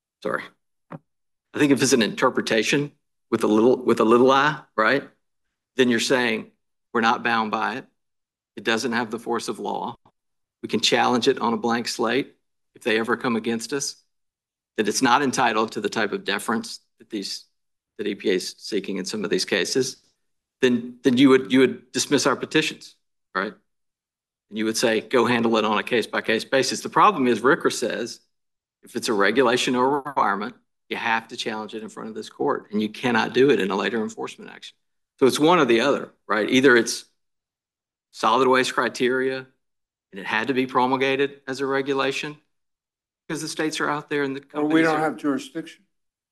an interpretation with a little I, right? Then you're saying we're not bound by it. It doesn't have the force of law. We can challenge it on a blank slate if they ever come against us. That it's not entitled to the type of deference that EPA is seeking in some of these cases. Then you would dismiss our petitions, right? And you would say, go handle it on a case-by-case basis. The problem is RCRA says if it's a regulation or a requirement, you have to challenge it in front of this court, and you cannot do it in a later enforcement action. So it's one or the other, right? Either it's solid waste criteria, and it had to be promulgated as a regulation because the states are out there and the companies. Or we don't have jurisdiction.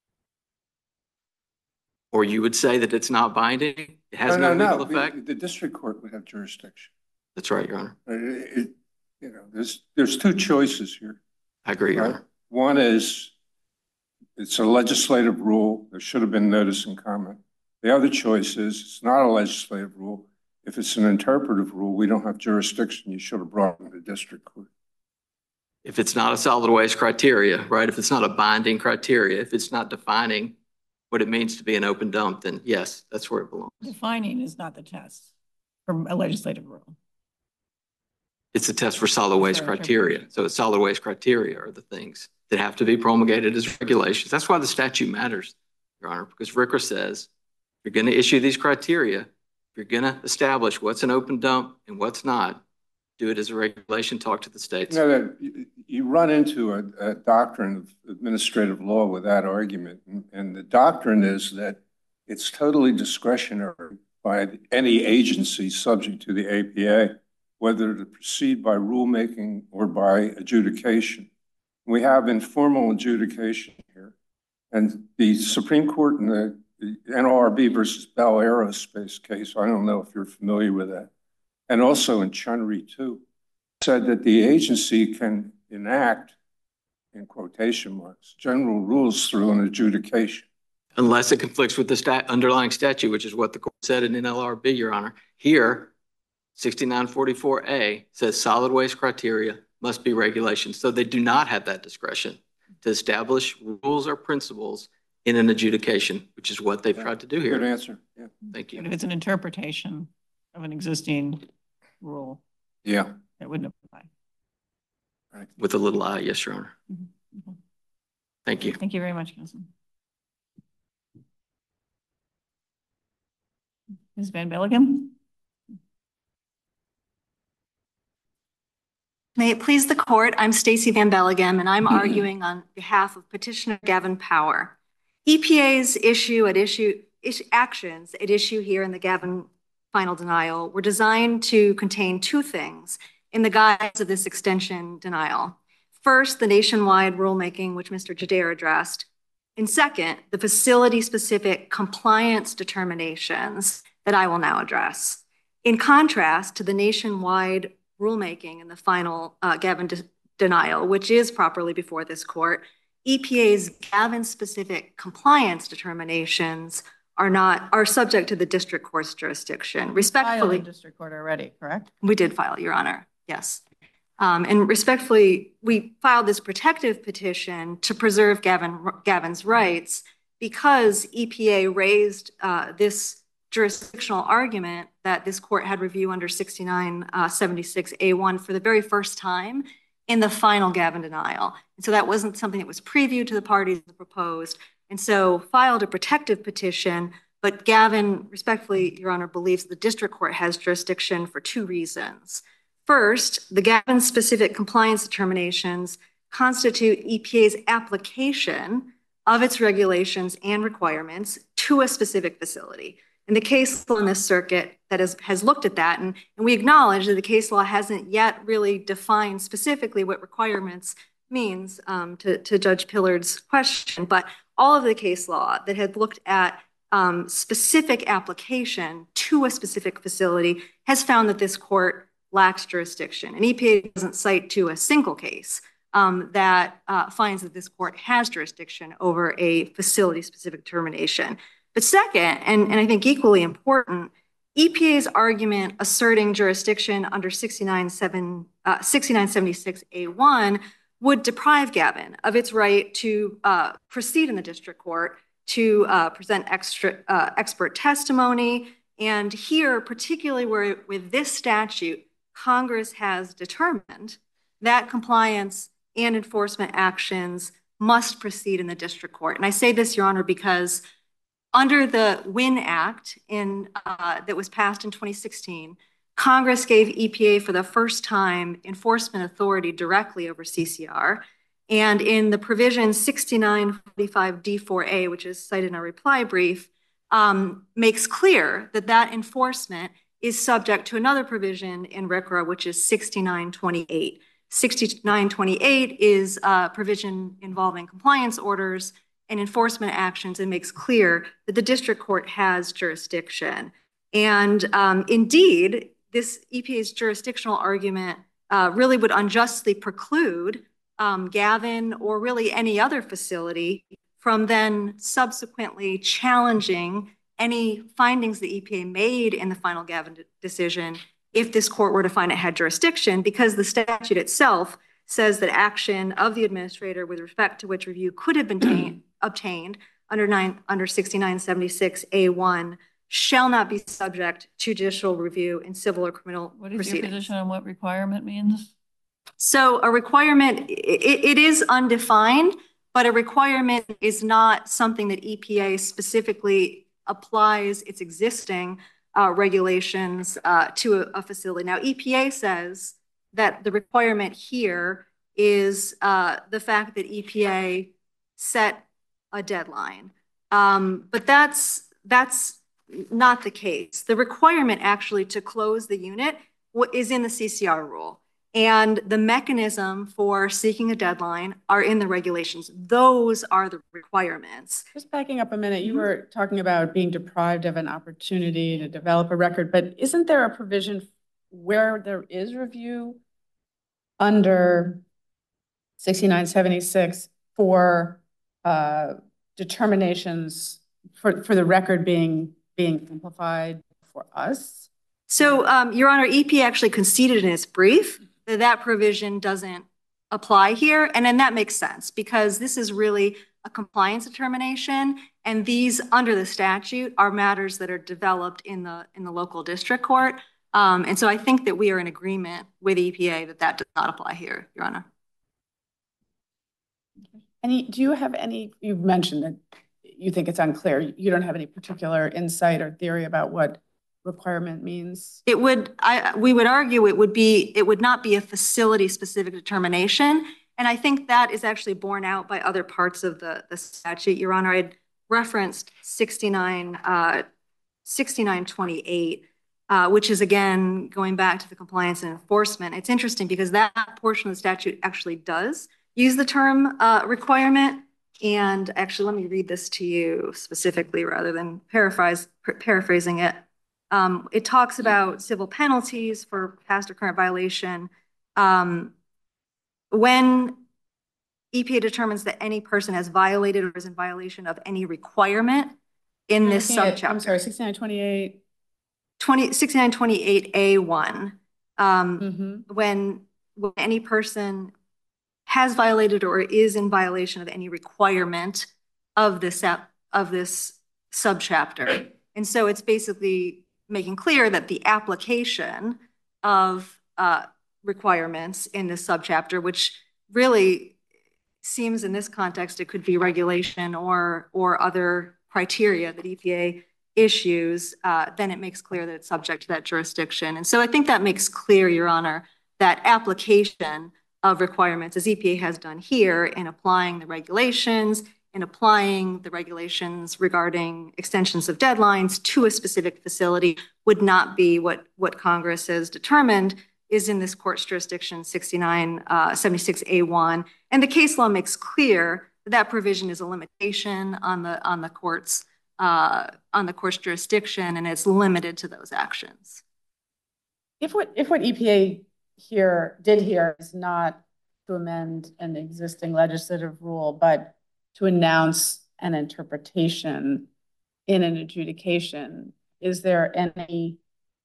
Or you would say that it's not binding. It has no legal effect. The district court would have jurisdiction. That's right, Your Honor. There's two choices here. I agree, Your Honor. One is it's a legislative rule. There should have been notice and comment. The other choice is it's not a legislative rule. If it's an interpretive rule, we don't have jurisdiction. You should have brought it to the district court. If it's not a solid waste criteria, right? If it's not a binding criteria, if it's not defining what it means to be an open dump, then yes, that's where it belongs. Defining is not the test for a legislative rule. It's a test for solid waste criteria. So it's solid waste criteria are the things that have to be promulgated as regulations. That's why the statute matters, Your Honor, because RCRA says if you're going to issue these criteria, if you're going to establish what's an open dump and what's not, do it as a regulation, talk to the states. You run into a doctrine of administrative law with that argument. And the doctrine is that it's totally discretionary by any agency subject to the APA, whether to proceed by rulemaking or by adjudication. We have informal adjudication here. And the Supreme Court in the NLRB versus Bell Aerospace case, I don't know if you're familiar with that, and also in Chunry too, said that the agency can enact, in quotation marks, general rules through an adjudication. Unless it conflicts with the underlying statute, which is what the court said in NLRB, Your Honor. Here, 6944A says solid waste criteria must be regulations. So they do not have that discretion to establish rules or principles in an adjudication, which is what they've tried to do here. Good answer. Yeah. Thank you. But if it's an interpretation of an existing rule, yeah, it wouldn't apply. Right. With a little I, yes, Your Honor. Mm-hmm. Thank you. Thank you very much, Councilman. Ms. Van Belleghem? May it please the court, I'm Stacey Van Belleghem, and I'm arguing on behalf of Petitioner Gavin Power. EPA's actions at issue here in the Gavin final denial were designed to contain two things in the guise of this extension denial. First, the nationwide rulemaking, which Mr. Jadair addressed. And second, the facility-specific compliance determinations that I will now address. In contrast to the nationwide rulemaking in the final Gavin denial, which is properly before this court, EPA's Gavin-specific compliance determinations are subject to the district court's jurisdiction. Respectfully, district court already, correct? We did file, Your Honor. Yes. And respectfully, we filed this protective petition to preserve Gavin's rights because EPA raised this jurisdictional argument that this court had review under 6976A1 for the very first time in the final Gavin denial. And so that wasn't something that was previewed to the parties proposed. And so filed a protective petition, but Gavin, respectfully, Your Honor, believes the district court has jurisdiction for two reasons. First, the Gavin-specific compliance determinations constitute EPA's application of its regulations and requirements to a specific facility. And the case law in this circuit that has looked at that, and we acknowledge that the case law hasn't yet really defined specifically what requirements means to Judge Pillard's question, but all of the case law that had looked at specific application to a specific facility has found that this court lacks jurisdiction. And EPA doesn't cite to a single case that finds that this court has jurisdiction over a facility-specific determination. But second, and I think equally important, EPA's argument asserting jurisdiction under 6976A1 would deprive Gavin of its right to proceed in the district court to present expert testimony. And here, particularly with this statute, Congress has determined that compliance and enforcement actions must proceed in the district court. And I say this, Your Honor, because under the WIN Act that was passed in 2016, Congress gave EPA for the first time enforcement authority directly over CCR. And in the provision 6945D4A, which is cited in our reply brief, makes clear that enforcement is subject to another provision in RCRA, which is 6928. 6928 is a provision involving compliance orders and enforcement actions, and makes clear that the district court has jurisdiction. And indeed, this EPA's jurisdictional argument really would unjustly preclude Gavin or really any other facility from then subsequently challenging any findings the EPA made in the final Gavin decision if this court were to find it had jurisdiction, because the statute itself says that action of the administrator with respect to which review could have been obtained under 6976A1 shall not be subject to judicial review in civil or criminal proceedings. What is your position on what requirement means? So a requirement, it is undefined, but a requirement is not something that EPA specifically applies its existing regulations to a facility. Now, EPA says that the requirement here is the fact that EPA set a deadline. But that's not the case. The requirement actually to close the unit is in the CCR rule. And the mechanism for seeking a deadline are in the regulations. Those are the requirements. Just backing up a minute, you were talking about being deprived of an opportunity to develop a record, but isn't there a provision where there is review under 6976 for determinations for the record being simplified for us? So, Your Honor, EP actually conceded in its brief that provision doesn't apply here. And then that makes sense because this is really a compliance determination. And these under the statute are matters that are developed in the local district court. And so I think that we are in agreement with EPA that does not apply here, Your Honor. Do you have any, you've mentioned that you think it's unclear. You don't have any particular insight or theory about what requirement means? We would argue it would not be a facility specific determination. And I think that is actually borne out by other parts of the statute, Your Honor. referenced 6928, which is, again, going back to the compliance and enforcement. It's interesting because that portion of the statute actually does use the term requirement. And actually, let me read this to you specifically rather than paraphrasing it. It talks about civil penalties for past or current violation. When EPA determines that any person has violated or is in violation of any requirement in this subchapter. I'm sorry, 6928. 6928A1. When any person has violated or is in violation of any requirement of this subchapter. And so it's basically making clear that the application of requirements in this subchapter, which really seems in this context, it could be regulation or other criteria that EPA issues, then it makes clear that it's subject to that jurisdiction. And so I think that makes clear, Your Honor, that application of requirements, as EPA has done here in applying the regulations, regarding extensions of deadlines to a specific facility would not be what Congress has determined is in this court's jurisdiction, 6976A1. And the case law makes clear that provision is a limitation on the court's jurisdiction, and it's limited to those actions. If what EPA did here is not to amend an existing legislative rule, but to announce an interpretation in an adjudication, is there any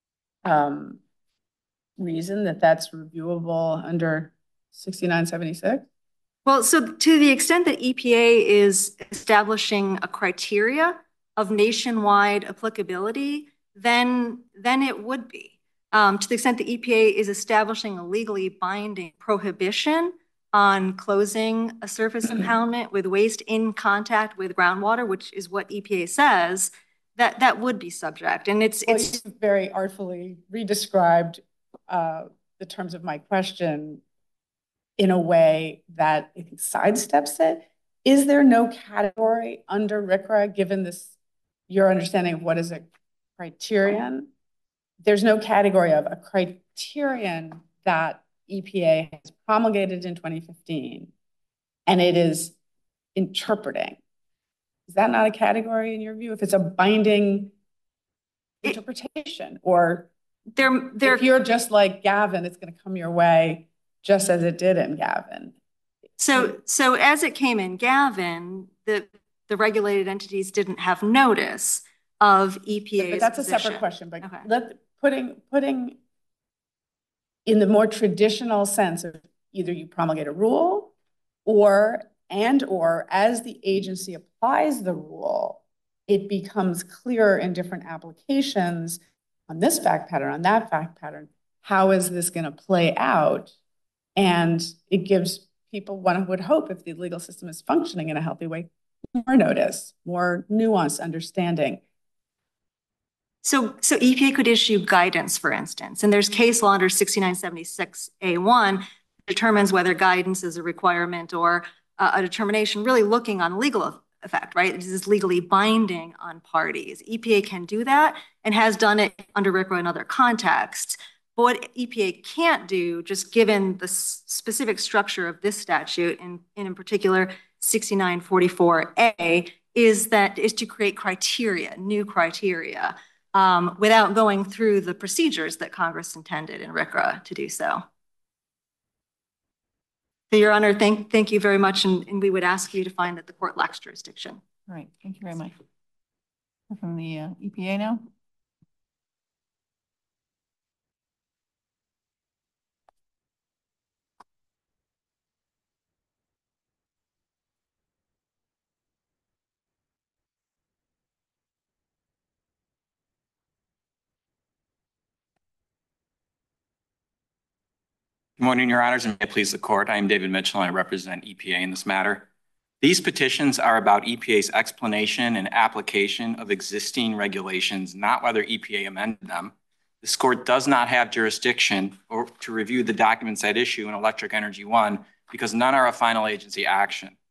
reason that that's reviewable under 6976? Well, so to the extent that EPA is establishing a criteria of nationwide applicability, then it would be. To the extent that EPA is establishing a legally binding prohibition on closing a surface impoundment with waste in contact with groundwater, which is what EPA says, that would be subject. And it's very artfully redescribed the terms of my question in a way that I think sidesteps it. Is there no category under RCRA, given your understanding of what is a criterion? There's no category of a criterion that EPA has promulgated in 2015, and it is interpreting. Is that not a category in your view? If it's a binding interpretation, or if you're just like Gavin, it's going to come your way just as it did in Gavin. So as it came in Gavin, the regulated entities didn't have notice of EPA's But that's position. A separate question. But okay. Putting in the more traditional sense of either you promulgate a rule or as the agency applies the rule, it becomes clearer in different applications on this fact pattern, on that fact pattern. How is this going to play out? And it gives people, one would hope, if the legal system is functioning in a healthy way, more notice, more nuanced understanding. So EPA could issue guidance, for instance, and there's case law under 6976A1 determines whether guidance is a requirement or a determination, really looking on legal effect, right? It is legally binding on parties. EPA can do that and has done it under RCRA in other contexts. But what EPA can't do, just given the specific structure of this statute, and in particular 6944A, is to create criteria, new criteria, without going through the procedures that Congress intended in RCRA to do so. So, Your Honor, thank you very much, and we would ask you to find that the court lacks jurisdiction. All right, thank you very much. From the EPA now. Good morning, Your Honors, and may it please the court. I am David Mitchell, and I represent EPA in this matter. These petitions are about EPA's explanation and application of existing regulations, not whether EPA amended them. This court does not have jurisdiction to review the documents at issue in Electric Energy 1 because none are a final agency action.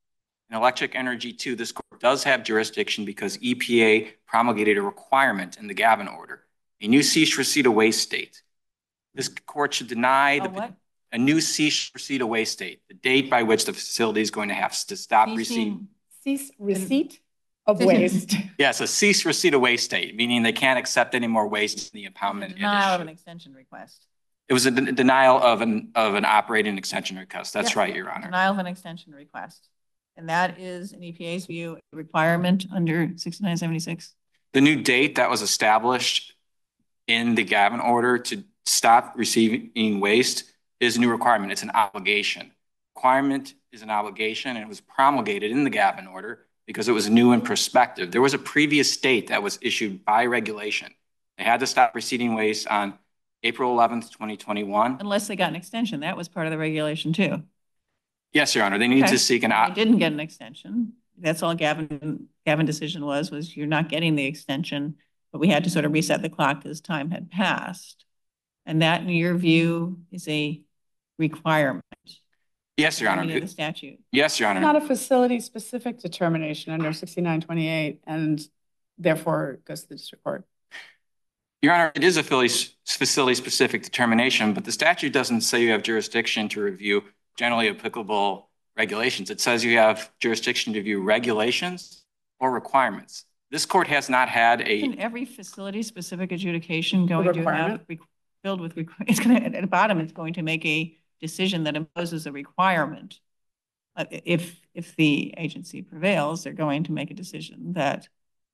In Electric Energy 2, this court does have jurisdiction because EPA promulgated a requirement in the Gavin order, a new cease receipt of waste state. This court should deny a new cease receipt of waste state, the date by which the facility is going to have to stop receiving. Cease receipt of waste. Yes, a cease receipt of waste state, meaning they can't accept any more waste in the impoundment. Denial of an extension request. It was a denial of an operating extension request. That's right, Your Honor. Denial of an extension request. And that is, in EPA's view, a requirement under 6976. The new date that was established in the Gavin order to stop receiving waste is a new requirement. It's an obligation. Requirement is an obligation, and it was promulgated in the Gavin order because it was new and prospective. There was a previous date that was issued by regulation. They had to stop receiving waste on April 11th, 2021. Unless they got an extension. That was part of the regulation too. Yes, Your Honor. They need to seek an They didn't get an extension. That's all Gavin decision was you're not getting the extension, but we had to sort of reset the clock as time had passed. And that, in your view, is a requirement. Yes, Your Honor. The statute. Yes, Your Honor. Not a facility-specific determination under 6928, and therefore it goes to the district court. Your Honor, it is a facility-specific determination, but the statute doesn't say you have jurisdiction to review generally applicable regulations. It says you have jurisdiction to review regulations or requirements. This court has not had a... Isn't every facility-specific adjudication going to have filled with... It's going to, at the bottom, it's going to make a decision that imposes a requirement. If the agency prevails, they're going to make a decision that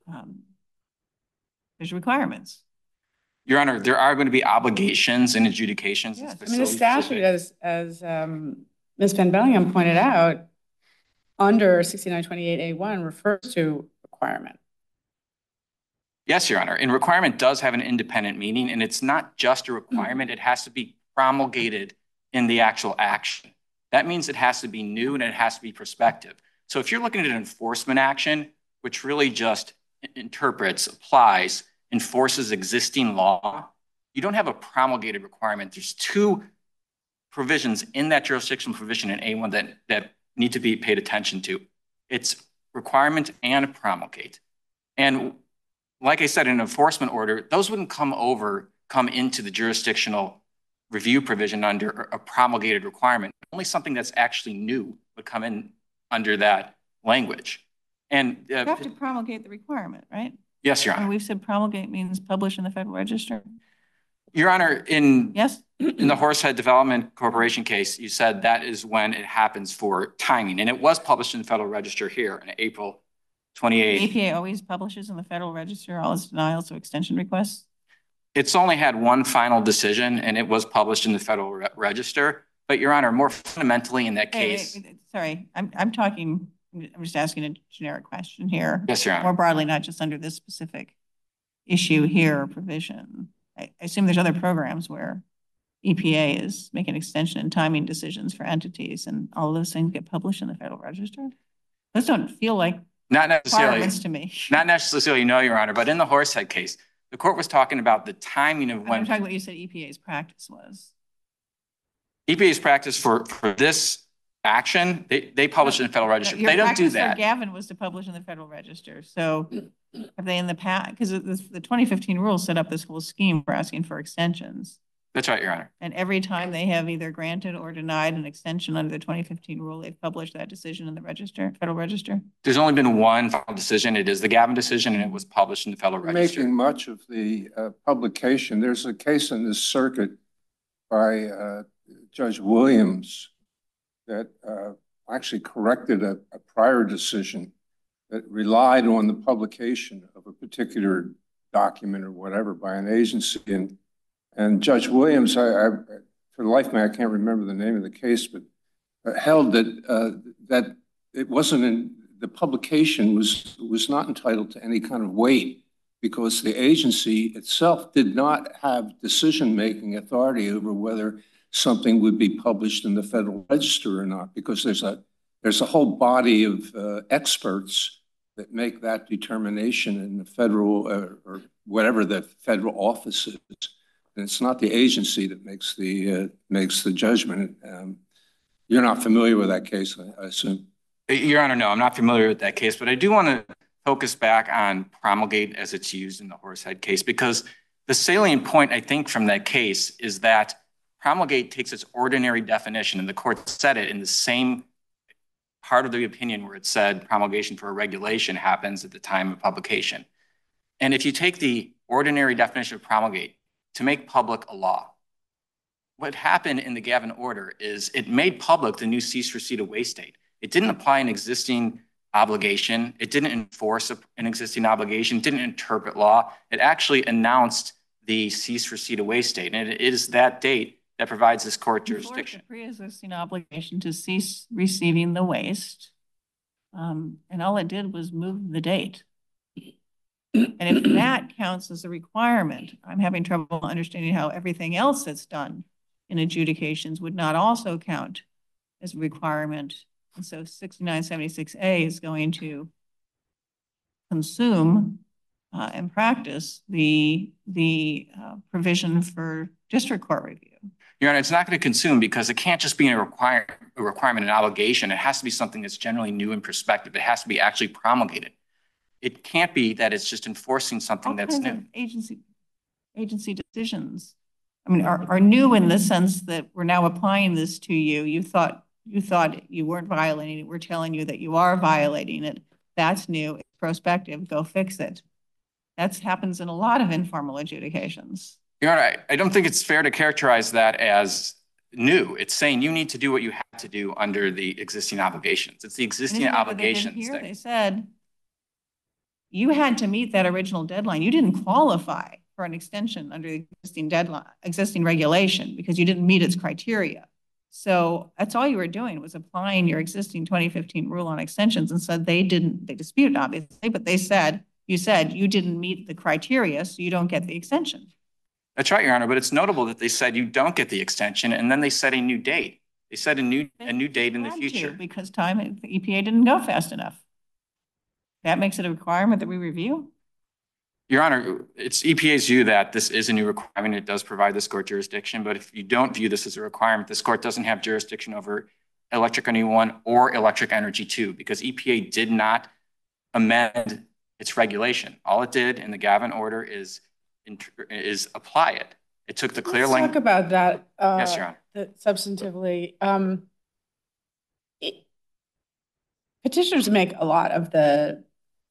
there's requirements. Your Honor, there are going to be obligations and adjudications. Yes. I mean, the statute, as Ms. Van Bellingham pointed out, under 6928A1 refers to requirement. Yes, Your Honor. And requirement does have an independent meaning, and it's not just a requirement. It has to be promulgated in the actual action. That means it has to be new and it has to be prospective. So if you're looking at an enforcement action, which really just interprets, applies, enforces existing law, you don't have a promulgated requirement. There's two provisions in that jurisdictional provision in A1 that need to be paid attention to. It's requirement and promulgate. And like I said, in an enforcement order, those wouldn't come into the jurisdictional review provision under a promulgated requirement. Only something that's actually new would come in under that language. And you have to promulgate the requirement, right? Yes, Your Honor. And we've said promulgate means publish in the Federal Register. Your Honor, in yes, in the Horsehead Development Corporation case, you said that is when it happens for timing, and it was published in the Federal Register here in April 28th. The EPA always publishes in the Federal Register all its denials of extension requests. It's only had one final decision, and it was published in the Federal Register. But Your Honor, more fundamentally in that case, sorry, I'm talking. I'm just asking a generic question here. Yes, Your Honor. More broadly, not just under this specific issue here or provision. I assume there's other programs where EPA is making extension and timing decisions for entities, and all of those things get published in the Federal Register. Those don't feel like not necessarily to me. Not necessarily, no, Your Honor. But in the Horsehead case, the court was talking about the timing of when. I'm talking what you said EPA's practice was. EPA's practice for this action, they publish it in the Federal Register. They don't do that. Gavin was to publish in the Federal Register. So have they in the past, because the 2015 rules set up this whole scheme for asking for extensions. That's right, Your Honor. And every time they have either granted or denied an extension under the 2015 rule, they've published that decision in the Federal Register. There's only been one final decision. It is the Gavin decision, and it was published in the Federal Register. Making much of the publication. There's a case in this circuit by Judge Williams that actually corrected a prior decision that relied on the publication of a particular document or whatever by an agency. And Judge Williams, for the life of me, I can't remember the name of the case, but held that that it wasn't in the publication was not entitled to any kind of weight because the agency itself did not have decision-making authority over whether something would be published in the Federal Register or not, because there's a whole body of experts that make that determination in the federal or whatever the federal office is. And it's not the agency that makes the judgment. You're not familiar with that case, I assume. Your Honor, no, I'm not familiar with that case, but I do want to focus back on promulgate as it's used in the Horsehead case, because the salient point, I think, from that case is that promulgate takes its ordinary definition, and the court said it in the same part of the opinion where it said promulgation for a regulation happens at the time of publication. And if you take the ordinary definition of promulgate to make public a law, what happened in the Gavin order is it made public the new cease receipt of waste date. It didn't apply an existing obligation. It didn't enforce an existing obligation. It didn't interpret law. It actually announced the cease receipt of waste date. And it is that date that provides this court jurisdiction. A pre-existing obligation to cease receiving the waste. And all it did was move the date. And if that counts as a requirement, I'm having trouble understanding how everything else that's done in adjudications would not also count as a requirement. And so 6976A is going to consume and practice the provision for district court review. Your Honor, it's not going to consume because it can't just be a requirement, an obligation. It has to be something that's generally new in perspective. It has to be actually promulgated. It can't be that it's just enforcing something that's new. Agency decisions, I mean, are new in the sense that we're now applying this to you. You thought you weren't violating it. We're telling you that you are violating it. That's new. It's prospective. Go fix it. That happens in a lot of informal adjudications. Your Honor, I don't think it's fair to characterize that as new. It's saying you need to do what you have to do under the existing obligations. It's the existing obligations. They said you had to meet that original deadline. You didn't qualify for an extension under the existing regulation because you didn't meet its criteria. So that's all you were doing was applying your existing 2015 rule on extensions, and said they disputed obviously, but you said you didn't meet the criteria, so you don't get the extension. That's right, Your Honor, but it's notable that they said you don't get the extension, and then they set a new date. They set a new date in the future. Because the EPA didn't go fast enough. That makes it a requirement that we review? Your Honor, it's EPA's view that this is a new requirement. It does provide this court jurisdiction, but if you don't view this as a requirement, this court doesn't have jurisdiction over Electric Energy 1 or Electric Energy 2 because EPA did not amend its regulation. All it did in the Gavin order is apply it. It took the clear language. Let's talk about that. Yes, Your Honor. That substantively. Petitioners make a lot of the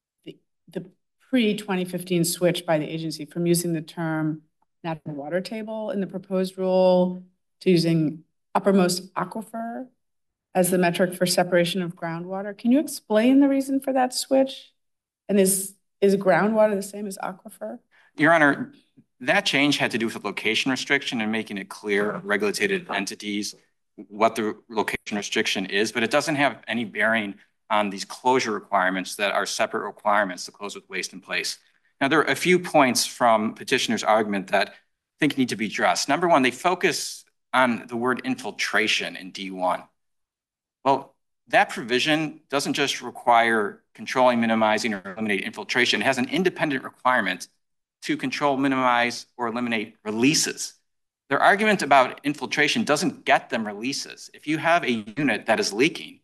pre-2015 switch by the agency from using the term natural water table in the proposed rule to using uppermost aquifer as the metric for separation of groundwater. Can you explain the reason for that switch? And is groundwater the same as aquifer? Your Honor, that change had to do with location restriction and making it clear regulated entities what the location restriction is, but it doesn't have any bearing on these closure requirements that are separate requirements to close with waste in place. Now, there are a few points from petitioner's argument that I think need to be addressed. Number one, they focus on the word infiltration in D1. Well, that provision doesn't just require controlling, minimizing, or eliminate infiltration. It has an independent requirement to control, minimize, or eliminate releases. Their argument about infiltration doesn't get them releases. If you have a unit that is leaking,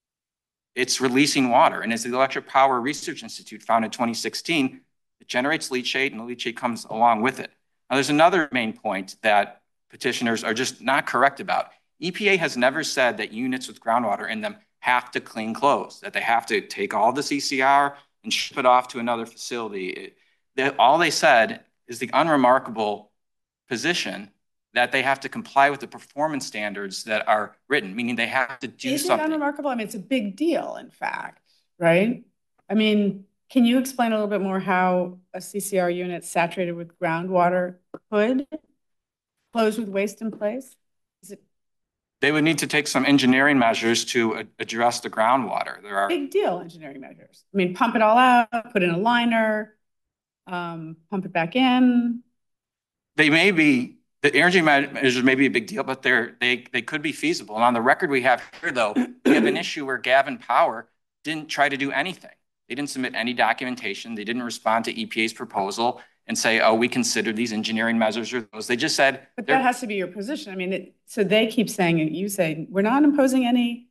it's releasing water. And as the Electric Power Research Institute found in 2016, it generates leachate and the leachate comes along with it. Now, there's another main point that petitioners are just not correct about. EPA has never said that units with groundwater in them have to clean clothes, that they have to take all the CCR and ship it off to another facility. All they said is the unremarkable position that they have to comply with the performance standards that are written, meaning they have to do something. Is it unremarkable? I mean, it's a big deal, in fact, right? I mean, can you explain a little bit more how a CCR unit saturated with groundwater could close with waste in place? They would need to take some engineering measures to address the groundwater. There are big deal engineering measures. I mean, pump it all out, put in a liner, pump it back in. They may be. The energy measures may be a big deal, but they could be feasible. And on the record we have here, though, we have an issue where Gavin Power didn't try to do anything. They didn't submit any documentation. They didn't respond to EPA's proposal and say, oh, we considered these engineering measures or those. They just said. But that has to be your position. I mean, so they keep saying, you say, we're not imposing any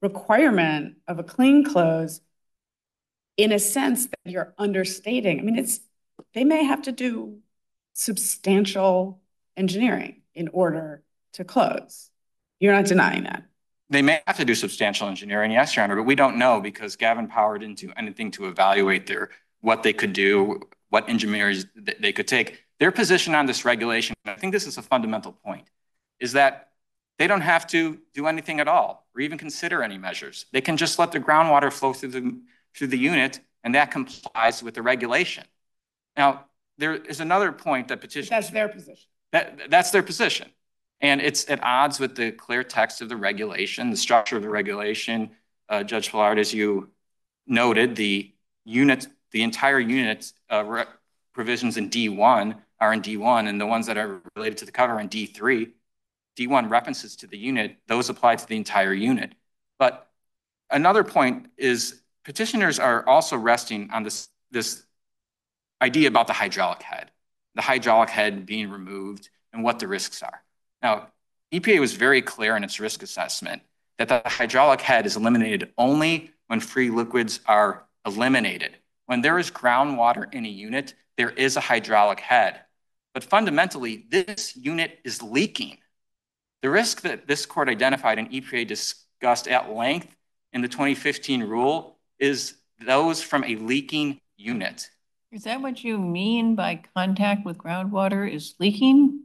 requirement of a clean close in a sense that you're understating. I mean, they may have to do substantial engineering in order to close. You're not denying that. They may have to do substantial engineering, yes, Your Honor, but we don't know because Gavin Power didn't do anything to evaluate what they could do, what engineers they could take. Their position on this regulation, and I think this is a fundamental point, is that they don't have to do anything at all or even consider any measures. They can just let the groundwater flow through the unit, and that complies with the regulation. Now, there is another point that petition. That's their position. That's their position. And it's at odds with the clear text of the regulation, the structure of the regulation. Judge Fillard, as you noted, the entire unit provisions in D1 are in D1, and the ones that are related to the cover are in D3. D1 references to the unit, those apply to the entire unit. But another point is petitioners are also resting on this idea about the hydraulic head being removed and what the risks are. Now, EPA was very clear in its risk assessment that the hydraulic head is eliminated only when free liquids are eliminated. When there is groundwater in a unit, there is a hydraulic head. But fundamentally, this unit is leaking. The risk that this court identified and EPA discussed at length in the 2015 rule is those from a leaking unit. Is that what you mean by contact with groundwater is leaking?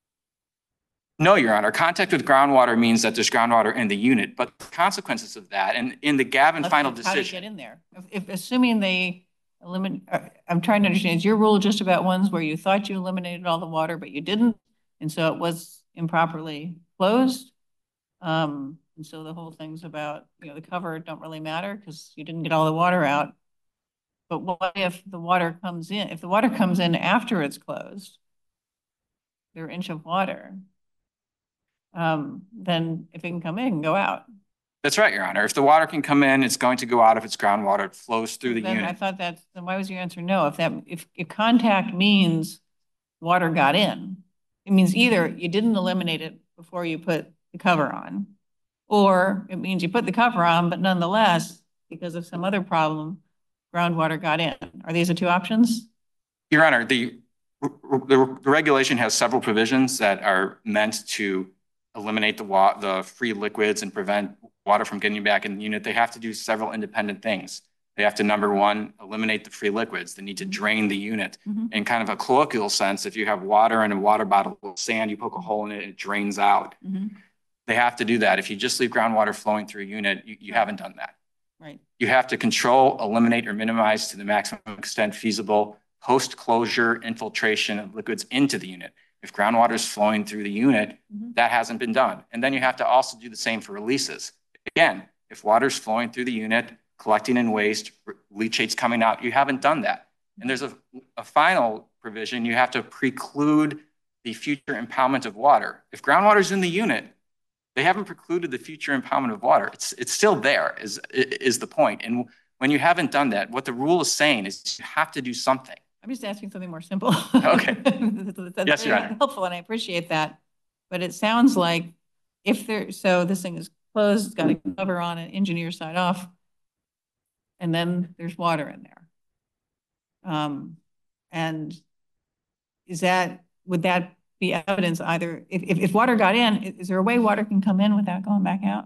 No, Your Honor. Contact with groundwater means that there's groundwater in the unit, but the consequences of that, and in the Gavin final decision. How to get in there? If assuming they eliminate, I'm trying to understand, is your rule just about ones where you thought you eliminated all the water, but you didn't, and so it was improperly closed? And so the whole thing's about, the cover don't really matter because you didn't get all the water out. But what if the water comes in? If the water comes in after it's closed, they're an inch of water, then if it can come in, it can go out. That's right, Your Honor. If the water can come in, it's going to go out if it's groundwater. It flows through the unit. I thought then why was your answer no? If contact means water got in, it means either you didn't eliminate it before you put the cover on, or it means you put the cover on, but nonetheless, because of some other problem, groundwater got in. Are these the two options? Your Honor, the regulation has several provisions that are meant to eliminate the free liquids and prevent water from getting back in the unit. They have to do several independent things. They have to, number one, eliminate the free liquids. They need to drain the unit. In kind of a colloquial sense, if you have water in a water bottle of sand, you poke a hole in it, it drains out. They have to do that. If you just leave groundwater flowing through a unit, you haven't done that. Right. You have to control, eliminate, or minimize to the maximum extent feasible post-closure infiltration of liquids into the unit. If groundwater is flowing through the unit, that hasn't been done. And then you have to also do the same for releases. Again, if water is flowing through the unit, collecting in waste, leachates coming out, you haven't done that. And there's a final provision. You have to preclude the future impoundment of water. If groundwater is in the unit, they haven't precluded the future impoundment of water. It's still there, is the point. And when you haven't done that, what the rule is saying is you have to do something. I'm just asking something more simple. Okay. That's yes, Your Honor. Helpful, and I appreciate that. But it sounds like so this thing is closed, it's got a cover on it, engineer sign off, and then there's water in there. And would that be evidence either, if water got in, is there a way water can come in without going back out?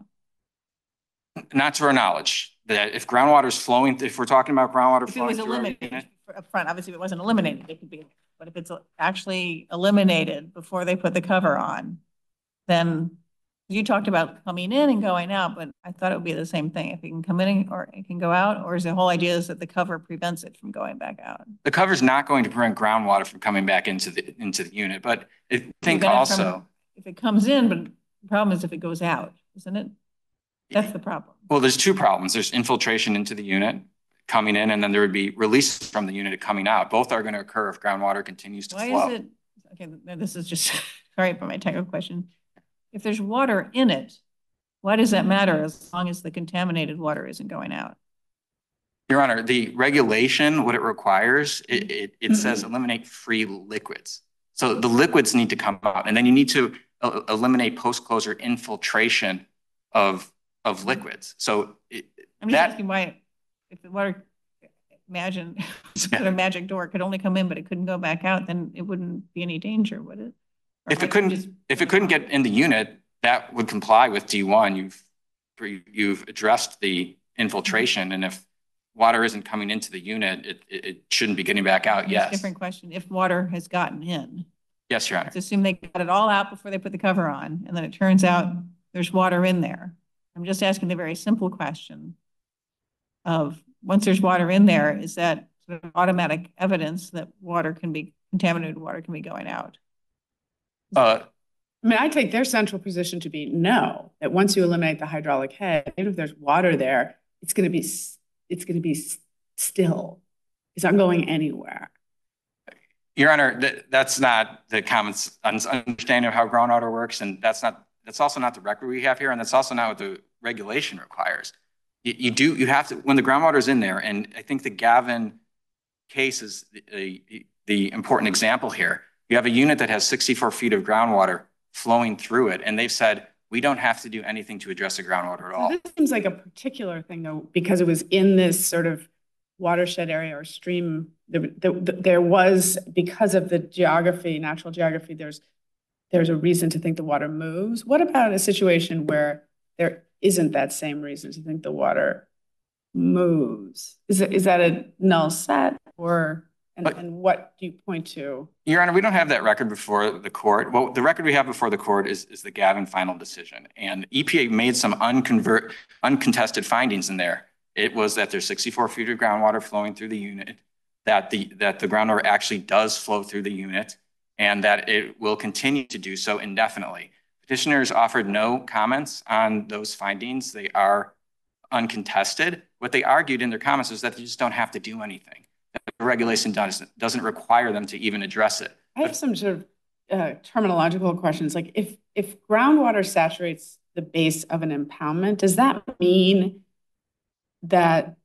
Not to our knowledge. That if groundwater is flowing, if we're talking about groundwater flowing through a unit, up front, obviously if it wasn't eliminated, it could be, but if it's actually eliminated before they put the cover on, then you talked about coming in and going out, but I thought it would be the same thing. If it can come in or it can go out, or is the whole idea is that the cover prevents it from going back out? The cover is not going to prevent groundwater from coming back into the unit, but I think also if it comes in, but the problem is if it goes out, isn't it? That's the problem. Well, there's two problems. There's infiltration into the unit coming in, and then there would be release from the unit coming out. Both are going to occur if groundwater continues to flow. Why is it, okay, this is just, sorry for my technical question. If there's water in it, why does that matter as long as the contaminated water isn't going out? Your Honor, the regulation, what it requires, it says eliminate free liquids. So the liquids need to come out, and then you need to eliminate post-closure infiltration of of liquids. So I'm just asking why, if the water, imagine a magic door could only come in, but it couldn't go back out, then it wouldn't be any danger, would it? If it couldn't get in the unit, that would comply with D1. You've addressed the infiltration, and if water isn't coming into the unit, it shouldn't be getting back out. Yes. Different question. If water has gotten in. Yes, Your Honor. Let's assume they got it all out before they put the cover on, and then it turns out there's water in there. I'm just asking the very simple question of, once there's water in there, is that sort of automatic evidence that contaminated water can be going out? I mean, I take their central position to be no, that once you eliminate the hydraulic head, even if there's water there, it's going to be still. It's not going anywhere. Your Honor, that's not the common understanding of how groundwater works, and that's also not the record we have here, and that's also not what the regulation requires. You have to, when the groundwater is in there, and I think the Gavin case is the important example here. You have a unit that has 64 feet of groundwater flowing through it, and they've said, we don't have to do anything to address the groundwater at all. This seems like a particular thing, though, because it was in this sort of watershed area or stream. There was, because of the geography, natural geography, there's a reason to think the water moves. What about a situation where there isn't that same reason to think the water moves? Is that a null set, or and what do you point to? Your Honor, we don't have that record before the court. Well, the record we have before the court is the Gavin final decision, and EPA made some uncontested findings in there. It was that there's 64 feet of groundwater flowing through the unit, that the groundwater actually does flow through the unit, and that it will continue to do so indefinitely. Petitioners offered no comments on those findings. They are uncontested. What they argued in their comments is that they just don't have to do anything. The regulation doesn't require them to even address it. I have some sort of terminological questions. Like if groundwater saturates the base of an impoundment, does that mean that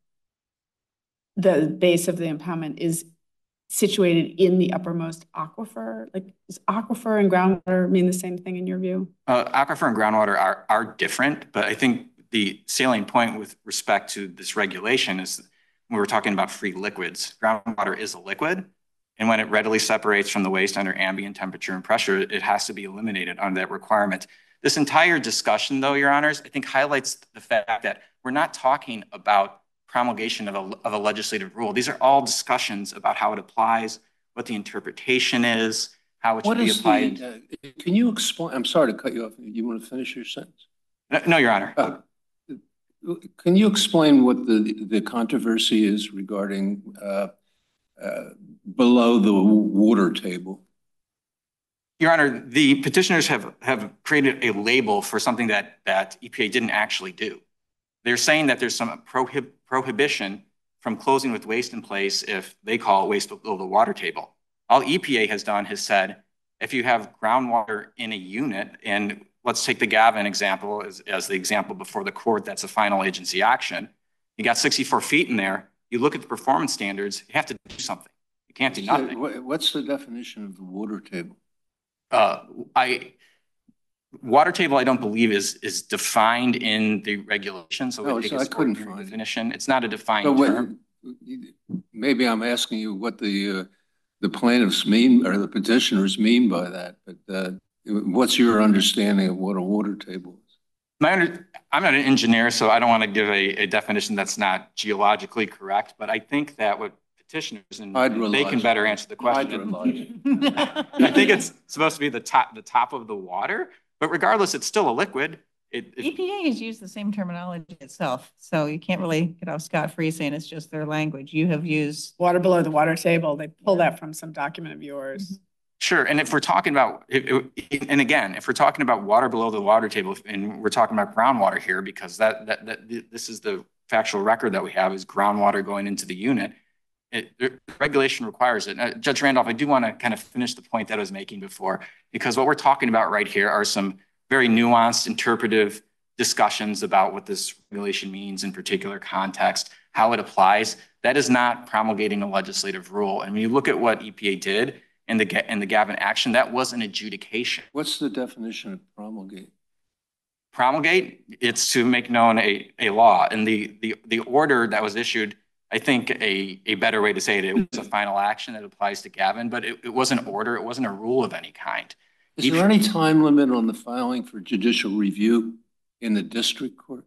the base of the impoundment is situated in the uppermost aquifer? Like, does aquifer and groundwater mean the same thing in your view? Aquifer and groundwater are different, but I think the salient point with respect to this regulation is when we're talking about free liquids. Groundwater is a liquid, and when it readily separates from the waste under ambient temperature and pressure, it has to be eliminated under that requirement. This entire discussion, though, Your Honors, I think highlights the fact that we're not talking about promulgation of a legislative rule. These are all discussions about how it applies, what the interpretation is, how it should be applied. Can you explain? I'm sorry to cut you off. You want to finish your sentence? No, Your Honor. Can you explain what the controversy is regarding below the water table? Your Honor, the petitioners have created a label for something that EPA didn't actually do. They're saying that there's some prohibition from closing with waste in place if they call it waste below the water table. All EPA has done has said, if you have groundwater in a unit, and let's take the Gavin example as the example before the court, that's a final agency action. You got 64 feet in there. You look at the performance standards, you have to do something. You can't do nothing. What's the definition of the water table? Water table, I don't believe is defined in the regulation. So I couldn't find definition. It's not a defined term. Maybe I'm asking you what the plaintiffs mean or the petitioners mean by that, but what's your understanding of what a water table is? I'm not an engineer, so I don't want to give a definition that's not geologically correct, but I think that what petitioners, and they can better answer the question. I think it's supposed to be the top of the water, but regardless, it's still a liquid. EPA has used the same terminology itself, so you can't really get off scot-free saying it's just their language. You have used water below the water table. They pull that from some document of yours. Sure, and if we're talking about, and again, if we're talking about water below the water table, and we're talking about groundwater here, because this is the factual record that we have is groundwater going into the unit. The regulation requires it. Judge Randolph, I do want to kind of finish the point that I was making before, because what we're talking about right here are some very nuanced interpretive discussions about what this regulation means in particular context, how it applies. That is not promulgating a legislative rule. And when you look at what EPA did in the Gavin action, that was an adjudication. What's the definition of promulgate? promulgate, it's to make known a law. And the order that was issued, I think a better way to say it was a final action that applies to Gavin, but it was an order. It wasn't a rule of any kind. Is there any time limit on the filing for judicial review in the district court?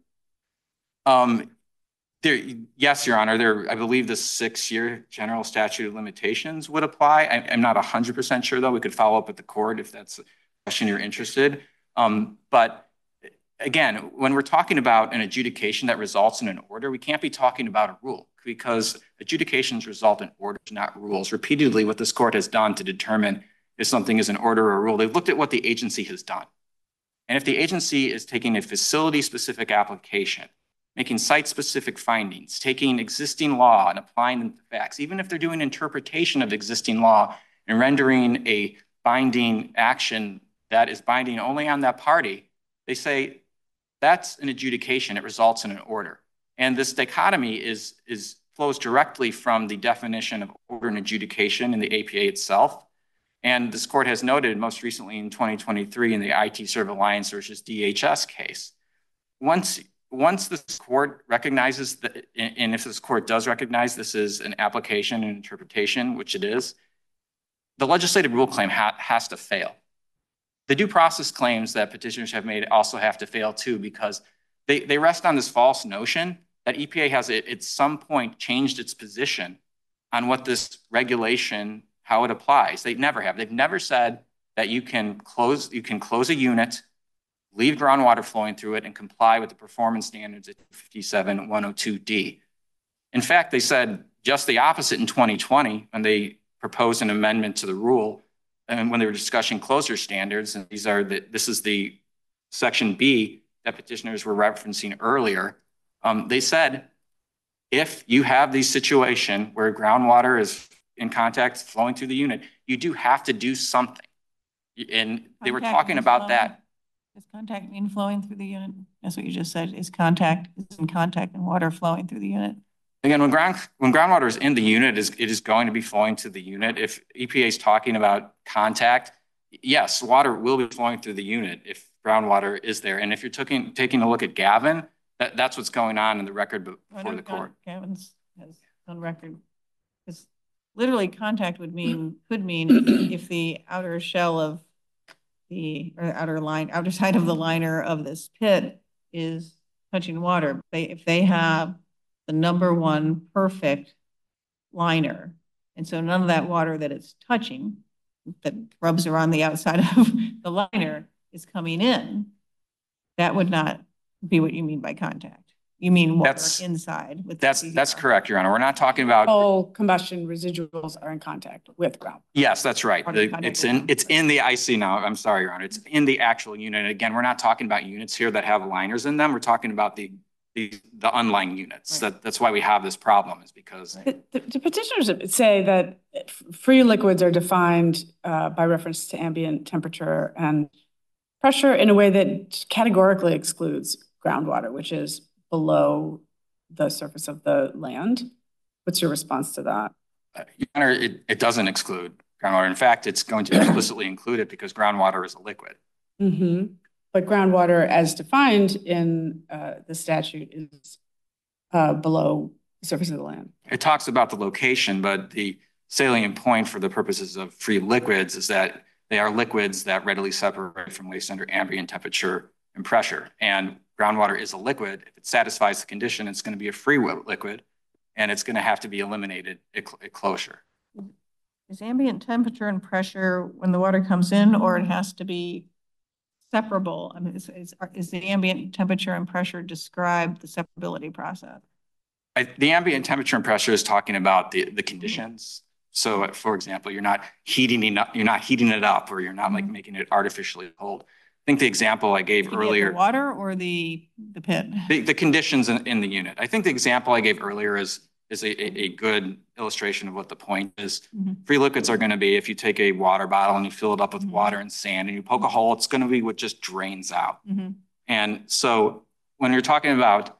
Yes, Your Honor. I believe the 6-year general statute of limitations would apply. I'm not 100% sure, though. We could follow up with the court if that's a question you're interested. But again, when we're talking about an adjudication that results in an order, we can't be talking about a rule, because adjudications result in orders, not rules. Repeatedly, what this court has done to determine if something is an order or a rule, they've looked at what the agency has done. And if the agency is taking a facility-specific application, making site-specific findings, taking existing law and applying them to facts, even if they're doing interpretation of existing law and rendering a binding action that is binding only on that party, they say that's an adjudication. It results in an order. And this dichotomy flows directly from the definition of order and adjudication in the APA itself. And this court has noted most recently in 2023 in the IT Serve Alliance versus DHS case, once this court recognizes that, and if this court does recognize this is an application and interpretation, which it is, the legislative rule claim has to fail. The due process claims that petitioners have made also have to fail too, because they rest on this false notion that EPA has at some point changed its position on what this regulation, how it applies. They never have. They've never said that you can close a unit, leave groundwater flowing through it, and comply with the performance standards at 57-102D. In fact, they said just the opposite in 2020 when they proposed an amendment to the rule, and when they were discussing closure standards, and this is the section B that petitioners were referencing earlier. They said, if you have the situation where groundwater is in contact flowing through the unit, you do have to do something. And they were talking about that. Does contact mean flowing through the unit? That's what you just said. Is in contact and water flowing through the unit? Again, when groundwater is in the unit, it is going to be flowing to the unit. If EPA is talking about contact, yes, water will be flowing through the unit if groundwater is there. And if you're taking a look at Gavin, that's what's going on in the record before the court. Gavin's has on record. Because literally contact could mean if the outer shell of outer side of the liner of this pit is touching water. If they have the number one perfect liner, and so none of that water that it's touching that rubs around the outside of the liner is coming in, that would not be what you mean by contact. You mean water inside. That's correct, Your Honor. We're not talking about all combustion residuals are in contact with ground. Yes, that's right. It's in the IC now. I'm sorry, Your Honor. It's in the actual unit. Again, we're not talking about units here that have liners in them. We're talking about the unlined units. Right. That's why we have this problem, is because the petitioners say that free liquids are defined by reference to ambient temperature and pressure in a way that categorically excludes groundwater, which is below the surface of the land. What's your response to that? Your Honor, it doesn't exclude groundwater. In fact, it's going to explicitly include it because groundwater is a liquid. Mm-hmm. But groundwater, as defined in the statute, is below the surface of the land. It talks about the location, but the salient point for the purposes of free liquids is that they are liquids that readily separate from waste under ambient temperature and pressure. And groundwater is a liquid. If it satisfies the condition, it's going to be a free liquid, and it's going to have to be eliminated at closure. Is ambient temperature and pressure when the water comes in, or it has to be separable? I mean, is the ambient temperature and pressure describe the separability process? The ambient temperature and pressure is talking about the conditions. So, for example, you're not heating it up, or you're not like making it artificially cold. I think the example I gave earlier. The water or the pit? The conditions in the unit. I think the example I gave earlier is a good illustration of what the point is. Mm-hmm. Free liquids are going to be if you take a water bottle and you fill it up with water and sand and you poke a hole, it's going to be what just drains out. Mm-hmm. And so when you're talking about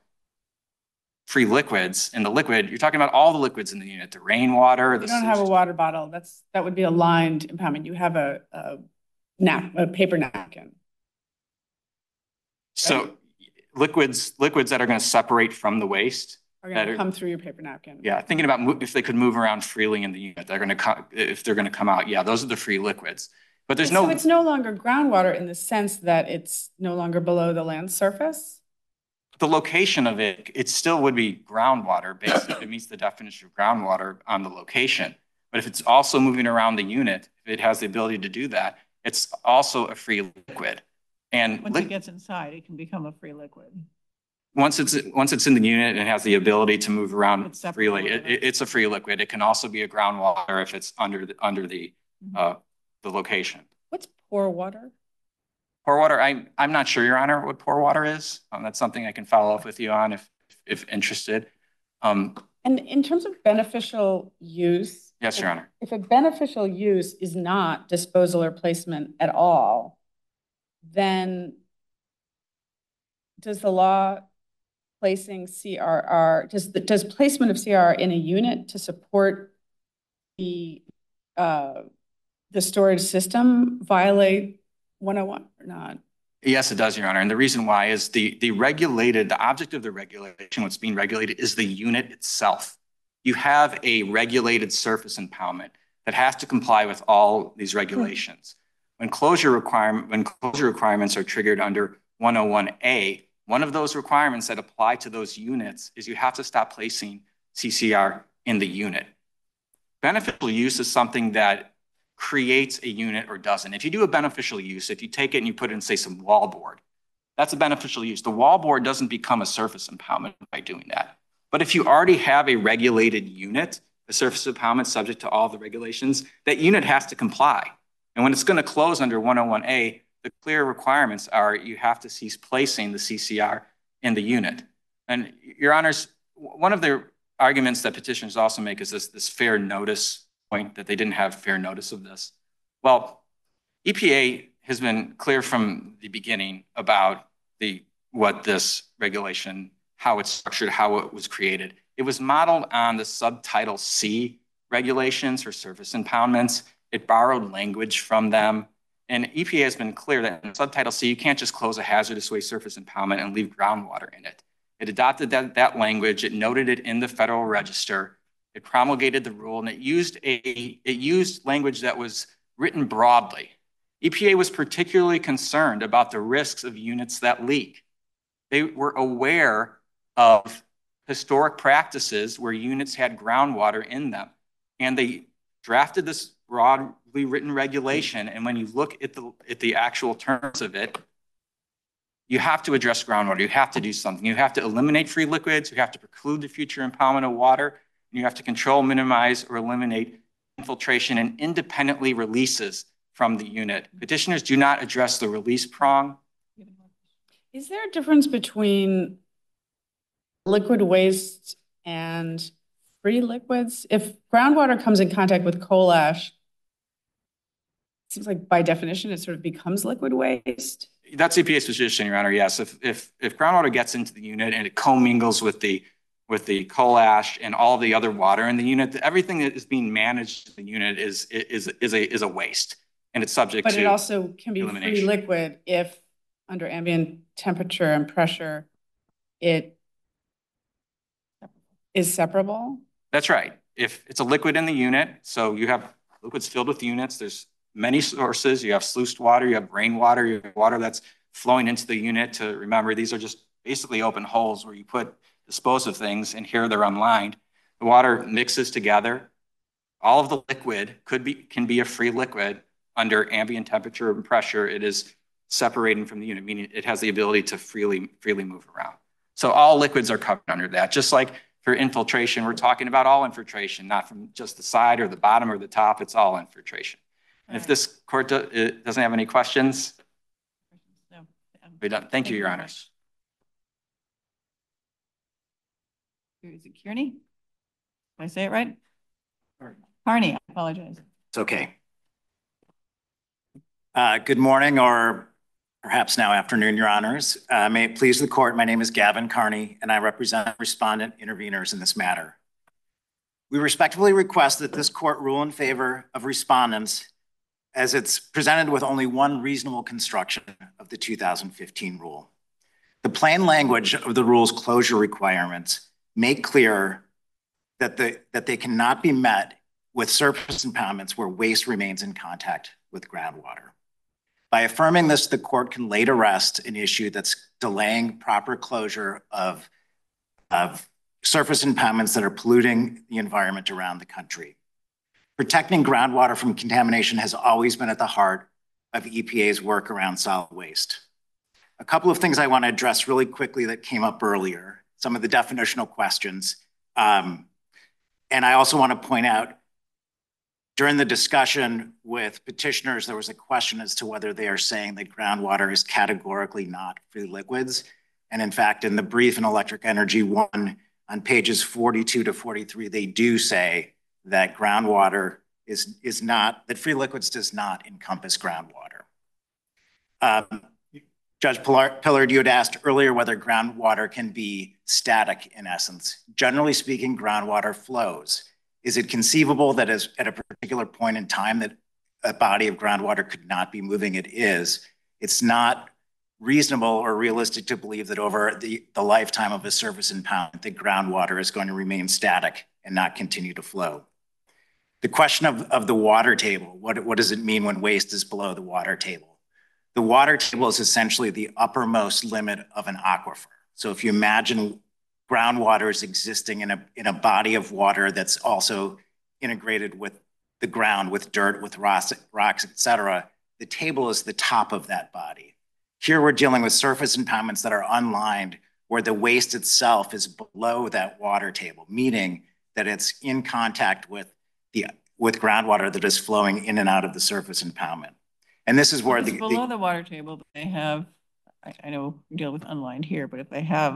free liquids in the liquid, you're talking about all the liquids in the unit, the rainwater. You don't have a water bottle. That would be a lined impoundment. You have a paper napkin. So liquids that are going to separate from the waste. Are going to come through your paper napkin. Yeah, thinking about if they could move around freely in the unit, they're going to come, if they're going to come out. Yeah, those are the free liquids. But there's no. So it's no longer groundwater in the sense that it's no longer below the land surface? The location of it still would be groundwater. Basically, it meets the definition of groundwater on the location. But if it's also moving around the unit, if it has the ability to do that, it's also a free liquid. And once it gets inside, it can become a free liquid. Once it's in the unit and has the ability to move around freely, it's a free liquid. It can also be a groundwater if it's under the location. What's pore water? Pore water, I'm not sure, Your Honor, what pore water is. That's something I can follow up with you on if interested. And in terms of beneficial use. Yes, Your Honor. If a beneficial use is not disposal or placement at all, then does the law placing CRR, does placement of CRR in a unit to support the storage system violate 101 or not? Yes, it does, Your Honor. And the reason why is the object of the regulation, what's being regulated is the unit itself. You have a regulated surface impoundment that has to comply with all these regulations. When closure requirements are triggered under 101A, one of those requirements that apply to those units is you have to stop placing CCR in the unit. Beneficial use is something that creates a unit or doesn't. If you do a beneficial use, if you take it and you put it in, say, some wallboard, that's a beneficial use. The wallboard doesn't become a surface impoundment by doing that. But if you already have a regulated unit, a surface impoundment subject to all the regulations, that unit has to comply. And when it's going to close under 101A, the clear requirements are you have to cease placing the CCR in the unit. And Your Honors, one of the arguments that petitioners also make is this fair notice point, that they didn't have fair notice of this. Well, EPA has been clear from the beginning about what this regulation, how it's structured, how it was created. It was modeled on the subtitle C regulations for surface impoundments. It borrowed language from them. And EPA has been clear that in subtitle C, you can't just close a hazardous waste surface impoundment and leave groundwater in it. It adopted that language. It noted it in the Federal Register. It promulgated the rule, and it used language that was written broadly. EPA was particularly concerned about the risks of units that leak. They were aware of historic practices where units had groundwater in them, and they drafted this broadly written regulation. And when you look at the actual terms of it, you have to address groundwater. You have to do something. You have to eliminate free liquids. You have to preclude the future impoundment of water. And you have to control, minimize, or eliminate infiltration and independently releases from the unit. Petitioners do not address the release prong. Is there a difference between liquid waste and free liquids? If groundwater comes in contact with coal ash, it seems like by definition it sort of becomes liquid waste. That's EPA's position, Your Honor. Yes, if groundwater gets into the unit and it commingles with the coal ash and all the other water in the unit, everything that is being managed in the unit is a waste, and it's subject to. But it also can be elimination. free liquid if under ambient temperature and pressure it is separable. That's right. If it's a liquid in the unit, so you have liquids filled with units, there's many sources. You have sluiced water, you have rainwater, you have water that's flowing into the unit. To remember, these are just basically open holes where you dispose of things, and here they're unlined. The water mixes together. All of the liquid can be a free liquid under ambient temperature and pressure. It is separating from the unit, meaning it has the ability to freely move around. So all liquids are covered under that. Just like for infiltration, we're talking about all infiltration, not from just the side or the bottom or the top. It's all infiltration. And if this court doesn't have any questions, we're done. Thank you, Your Honors. Is it Kearney? Did I say it right? Carney, I apologize. It's okay. Good morning, or perhaps now afternoon, Your Honors. May it please the court, my name is Gavin Carney, and I represent respondent interveners in this matter. We respectfully request that this court rule in favor of respondents as it's presented with only one reasonable construction of the 2015 rule. The plain language of the rule's closure requirements make clear that they cannot be met with surface impoundments where waste remains in contact with groundwater. By affirming this, the court can lay to rest an issue that's delaying proper closure of surface impoundments that are polluting the environment around the country. Protecting groundwater from contamination has always been at the heart of EPA's work around solid waste. A couple of things I want to address really quickly that came up earlier, some of the definitional questions. And I also want to point out, during the discussion with petitioners, there was a question as to whether they are saying that groundwater is categorically not free liquids. And in fact, in the brief in Electric Energy 1, on pages 42 to 43, they do say that groundwater is not, that free liquids does not encompass groundwater. Judge Pillard, you had asked earlier whether groundwater can be static in essence. Generally speaking, groundwater flows. Is it conceivable that at a particular point in time that a body of groundwater could not be moving? It is. It's not reasonable or realistic to believe that over the lifetime of a surface impoundment, the groundwater is going to remain static and not continue to flow. The question of the water table, what does it mean when waste is below the water table? The water table is essentially the uppermost limit of an aquifer. So if you imagine groundwater is existing in a body of water that's also integrated with the ground, with dirt, with rocks, et cetera, the table is the top of that body. Here we're dealing with surface impoundments that are unlined, where the waste itself is below that water table, meaning that it's in contact with groundwater that is flowing in and out of the surface impoundment. And this is where it's below the water table, they have, I know we deal with unlined here, but if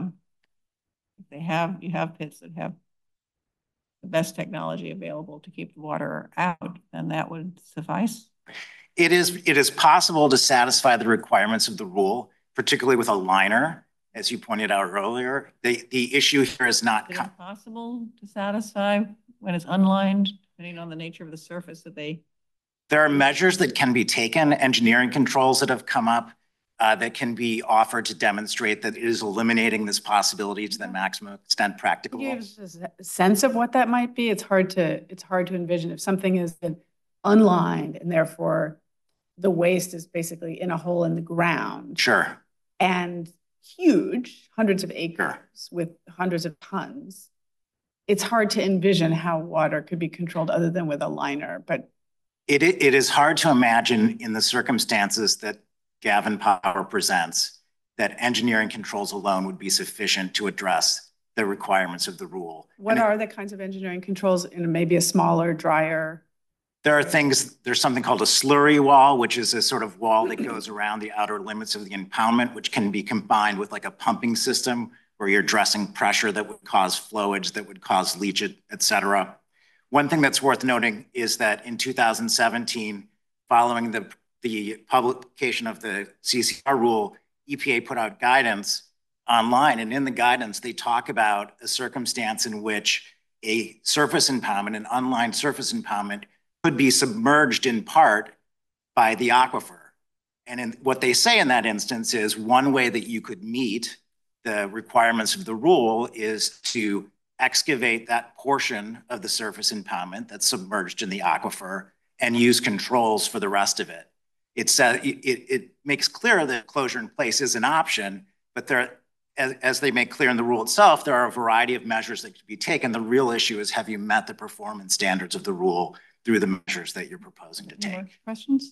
you have pits that have the best technology available to keep the water out, then that would suffice? It is possible to satisfy the requirements of the rule, particularly with a liner, as you pointed out earlier. The issue here is not possible to satisfy when it's unlined, depending on the nature of the surface that they. There are measures that can be taken, engineering controls that have come up that can be offered to demonstrate that it is eliminating this possibility to the maximum extent practicable. Do you have a sense of what that might be? It's hard to envision if something is unlined and therefore the waste is basically in a hole in the ground. Sure. And huge, hundreds of acres with hundreds of tons. It's hard to envision how water could be controlled other than with a liner, but. It is hard to imagine in the circumstances that Gavin Power presents that engineering controls alone would be sufficient to address the requirements of the rule. What are the kinds of engineering controls in maybe a smaller, drier? There's something called a slurry wall, which is a sort of wall that goes around the outer limits of the impoundment, which can be combined with like a pumping system where you're addressing pressure that would cause flowage, that would cause leachate, et cetera. One thing that's worth noting is that in 2017, following the publication of the CCR rule, EPA put out guidance online, and in the guidance, they talk about a circumstance in which a surface impoundment, an unlined surface impoundment, could be submerged in part by the aquifer. And what they say in that instance is one way that you could meet the requirements of the rule is to excavate that portion of the surface impoundment that's submerged in the aquifer and use controls for the rest of it. It makes clear that closure in place is an option, but as they make clear in the rule itself, there are a variety of measures that could be taken. The real issue is, have you met the performance standards of the rule through the measures that you're proposing to take? More questions?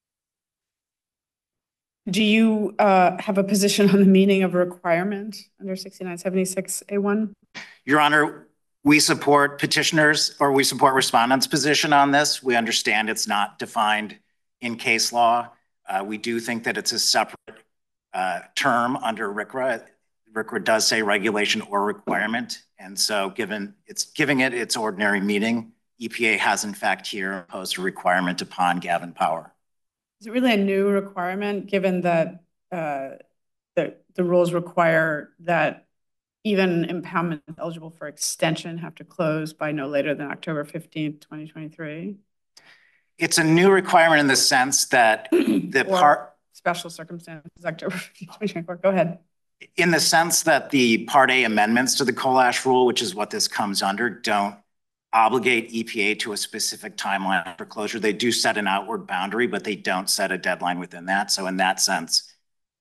Do you have a position on the meaning of a requirement under 6976A1? Your Honor, we support petitioners, or we support respondents' position on this. We understand it's not defined in case law. We do think that it's a separate term under RCRA. RCRA does say regulation or requirement. And so giving it its ordinary meaning, EPA has in fact here imposed a requirement upon Gavin Power. Is it really a new requirement given that the rules require that even impoundments eligible for extension have to close by no later than October 15th, 2023? It's a new requirement in the sense that special circumstances, October 15th, 2024. Go ahead. In the sense that the Part A amendments to the coal ash rule, which is what this comes under, don't obligate EPA to a specific timeline for closure. They do set an outward boundary, but they don't set a deadline within that. So in that sense,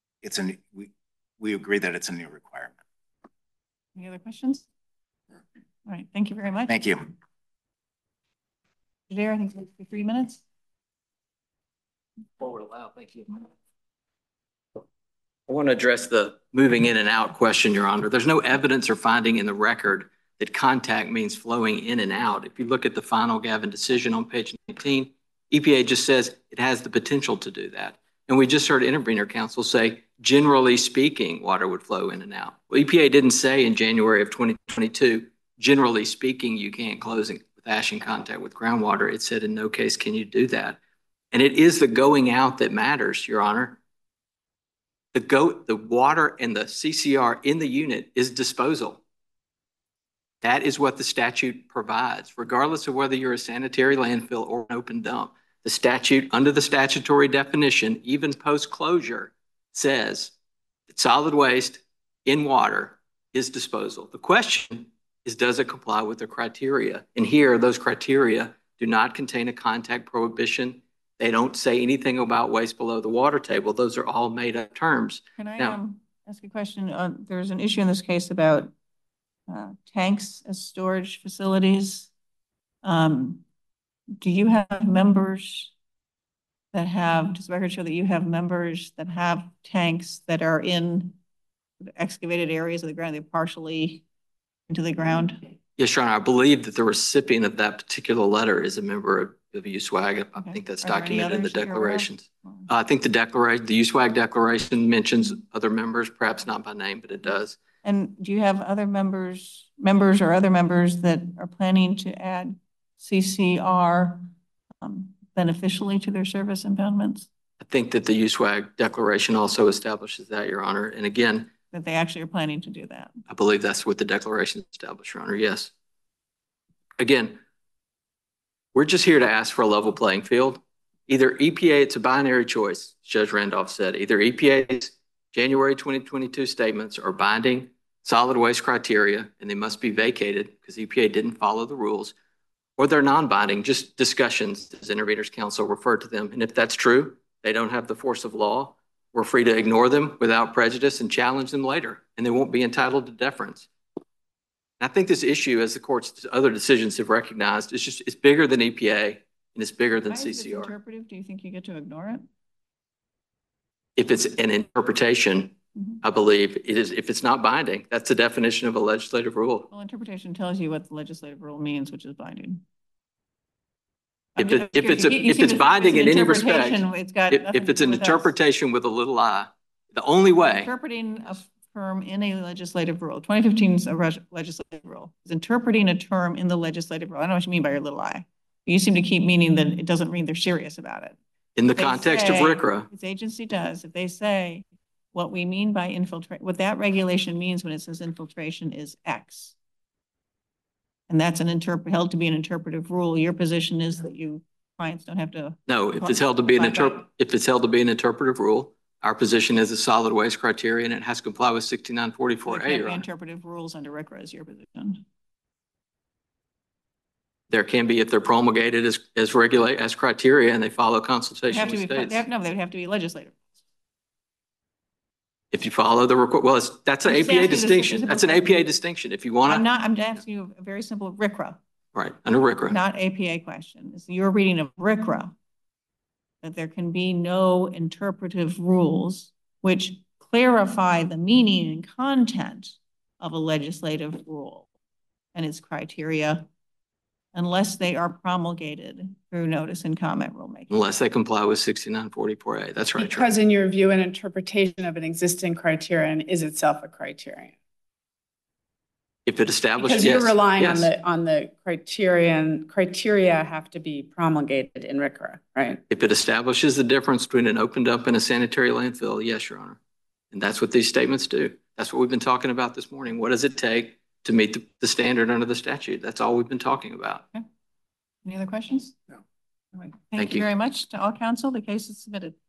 we agree that it's a new requirement. Any other questions? All right, thank you very much. Thank you. Adair, I think for 3 minutes. Forward allowed, thank you. I want to address the moving in and out question, Your Honor. There's no evidence or finding in the record that contact means flowing in and out. If you look at the final Gavin decision on page 19, EPA just says it has the potential to do that. And we just heard intervener counsel say, generally speaking, water would flow in and out. Well, EPA didn't say in January of 2022, generally speaking, you can't close with ash in contact with groundwater. It said in no case can you do that. And it is the going out that matters, Your Honor. The water and the CCR in the unit is disposal. That is what the statute provides, regardless of whether you're a sanitary landfill or an open dump. The statute, under the statutory definition, even post-closure, says that solid waste in water is disposal. The question is, does it comply with the criteria? And here, those criteria do not contain a contact prohibition. They don't say anything about waste below the water table. Those are all made up terms. Can I ask a question? There's an issue in this case about tanks as storage facilities. Do you have members that have, does the record show that you have members that have tanks that are in excavated areas of the ground, they're partially into the ground? Yes, Your Honor. I believe that the recipient of that particular letter is a member of USWAG. I think that's documented in the declarations. I think the USWAG declaration mentions other members, perhaps not by name, but it does. And do you have other members or other members that are planning to add CCR beneficially to their service impoundments? I think that the USWAG declaration also establishes that, Your Honor. And again, that they actually are planning to do that. I believe that's what the declaration established, Your Honor. Yes. Again, we're just here to ask for a level playing field. Either EPA, it's a binary choice, Judge Randolph said. Either EPA's January 2022 statements are binding solid waste criteria, and they must be vacated because EPA didn't follow the rules, or they're non-binding, just discussions, as Intervenors Council referred to them. And if that's true, they don't have the force of law. We're free to ignore them without prejudice and challenge them later, and they won't be entitled to deference. And I think this issue, as the court's other decisions have recognized, it's bigger than EPA and it's bigger than CCR. Is it interpretive? Do you think you get to ignore it? If it's an interpretation, I believe it is. If it's not binding, that's the definition of a legislative rule. Well, interpretation tells you what the legislative rule means, which is binding. If it's binding in any respect, if it's an interpretation with a little I, the only way. Interpreting a term in a legislative rule, 2015 is a legislative rule. It's interpreting a term in the legislative rule. I don't know what you mean by your little I. You seem to keep meaning that it doesn't mean they're serious about it. In the context of RCRA. This agency does. If they say what we mean by infiltrate, what that regulation means when it says infiltration is X. And that's held to be an interpretive rule. Your position is that you clients don't have to. No, if it's held to be an interpretive rule, our position is a solid waste criteria, and it has to comply with 6944A. There can't be interpretive rules under RCRA is your position. There can be if they're promulgated as criteria and they follow consultation with states. They would have to be legislative. If you follow the record, well, that's an APA distinction. That's an APA distinction. If you want to. I'm asking you a very simple RCRA. Right, under RCRA. Not APA question. It's your reading of RCRA that there can be no interpretive rules which clarify the meaning and content of a legislative rule and its criteria unless they are promulgated through notice and comment rulemaking. Unless they comply with 6944A. That's right. Because in your view, an interpretation of an existing criterion is itself a criterion. If it establishes, because you're relying on the criteria have to be promulgated in RCRA, right? If it establishes the difference between an open dump and a sanitary landfill, yes, Your Honor. And that's what these statements do. That's what we've been talking about this morning. What does it take to meet the standard under the statute? That's all we've been talking about. Okay. Any other questions? No. All right. Thank you very much to all counsel. The case is submitted.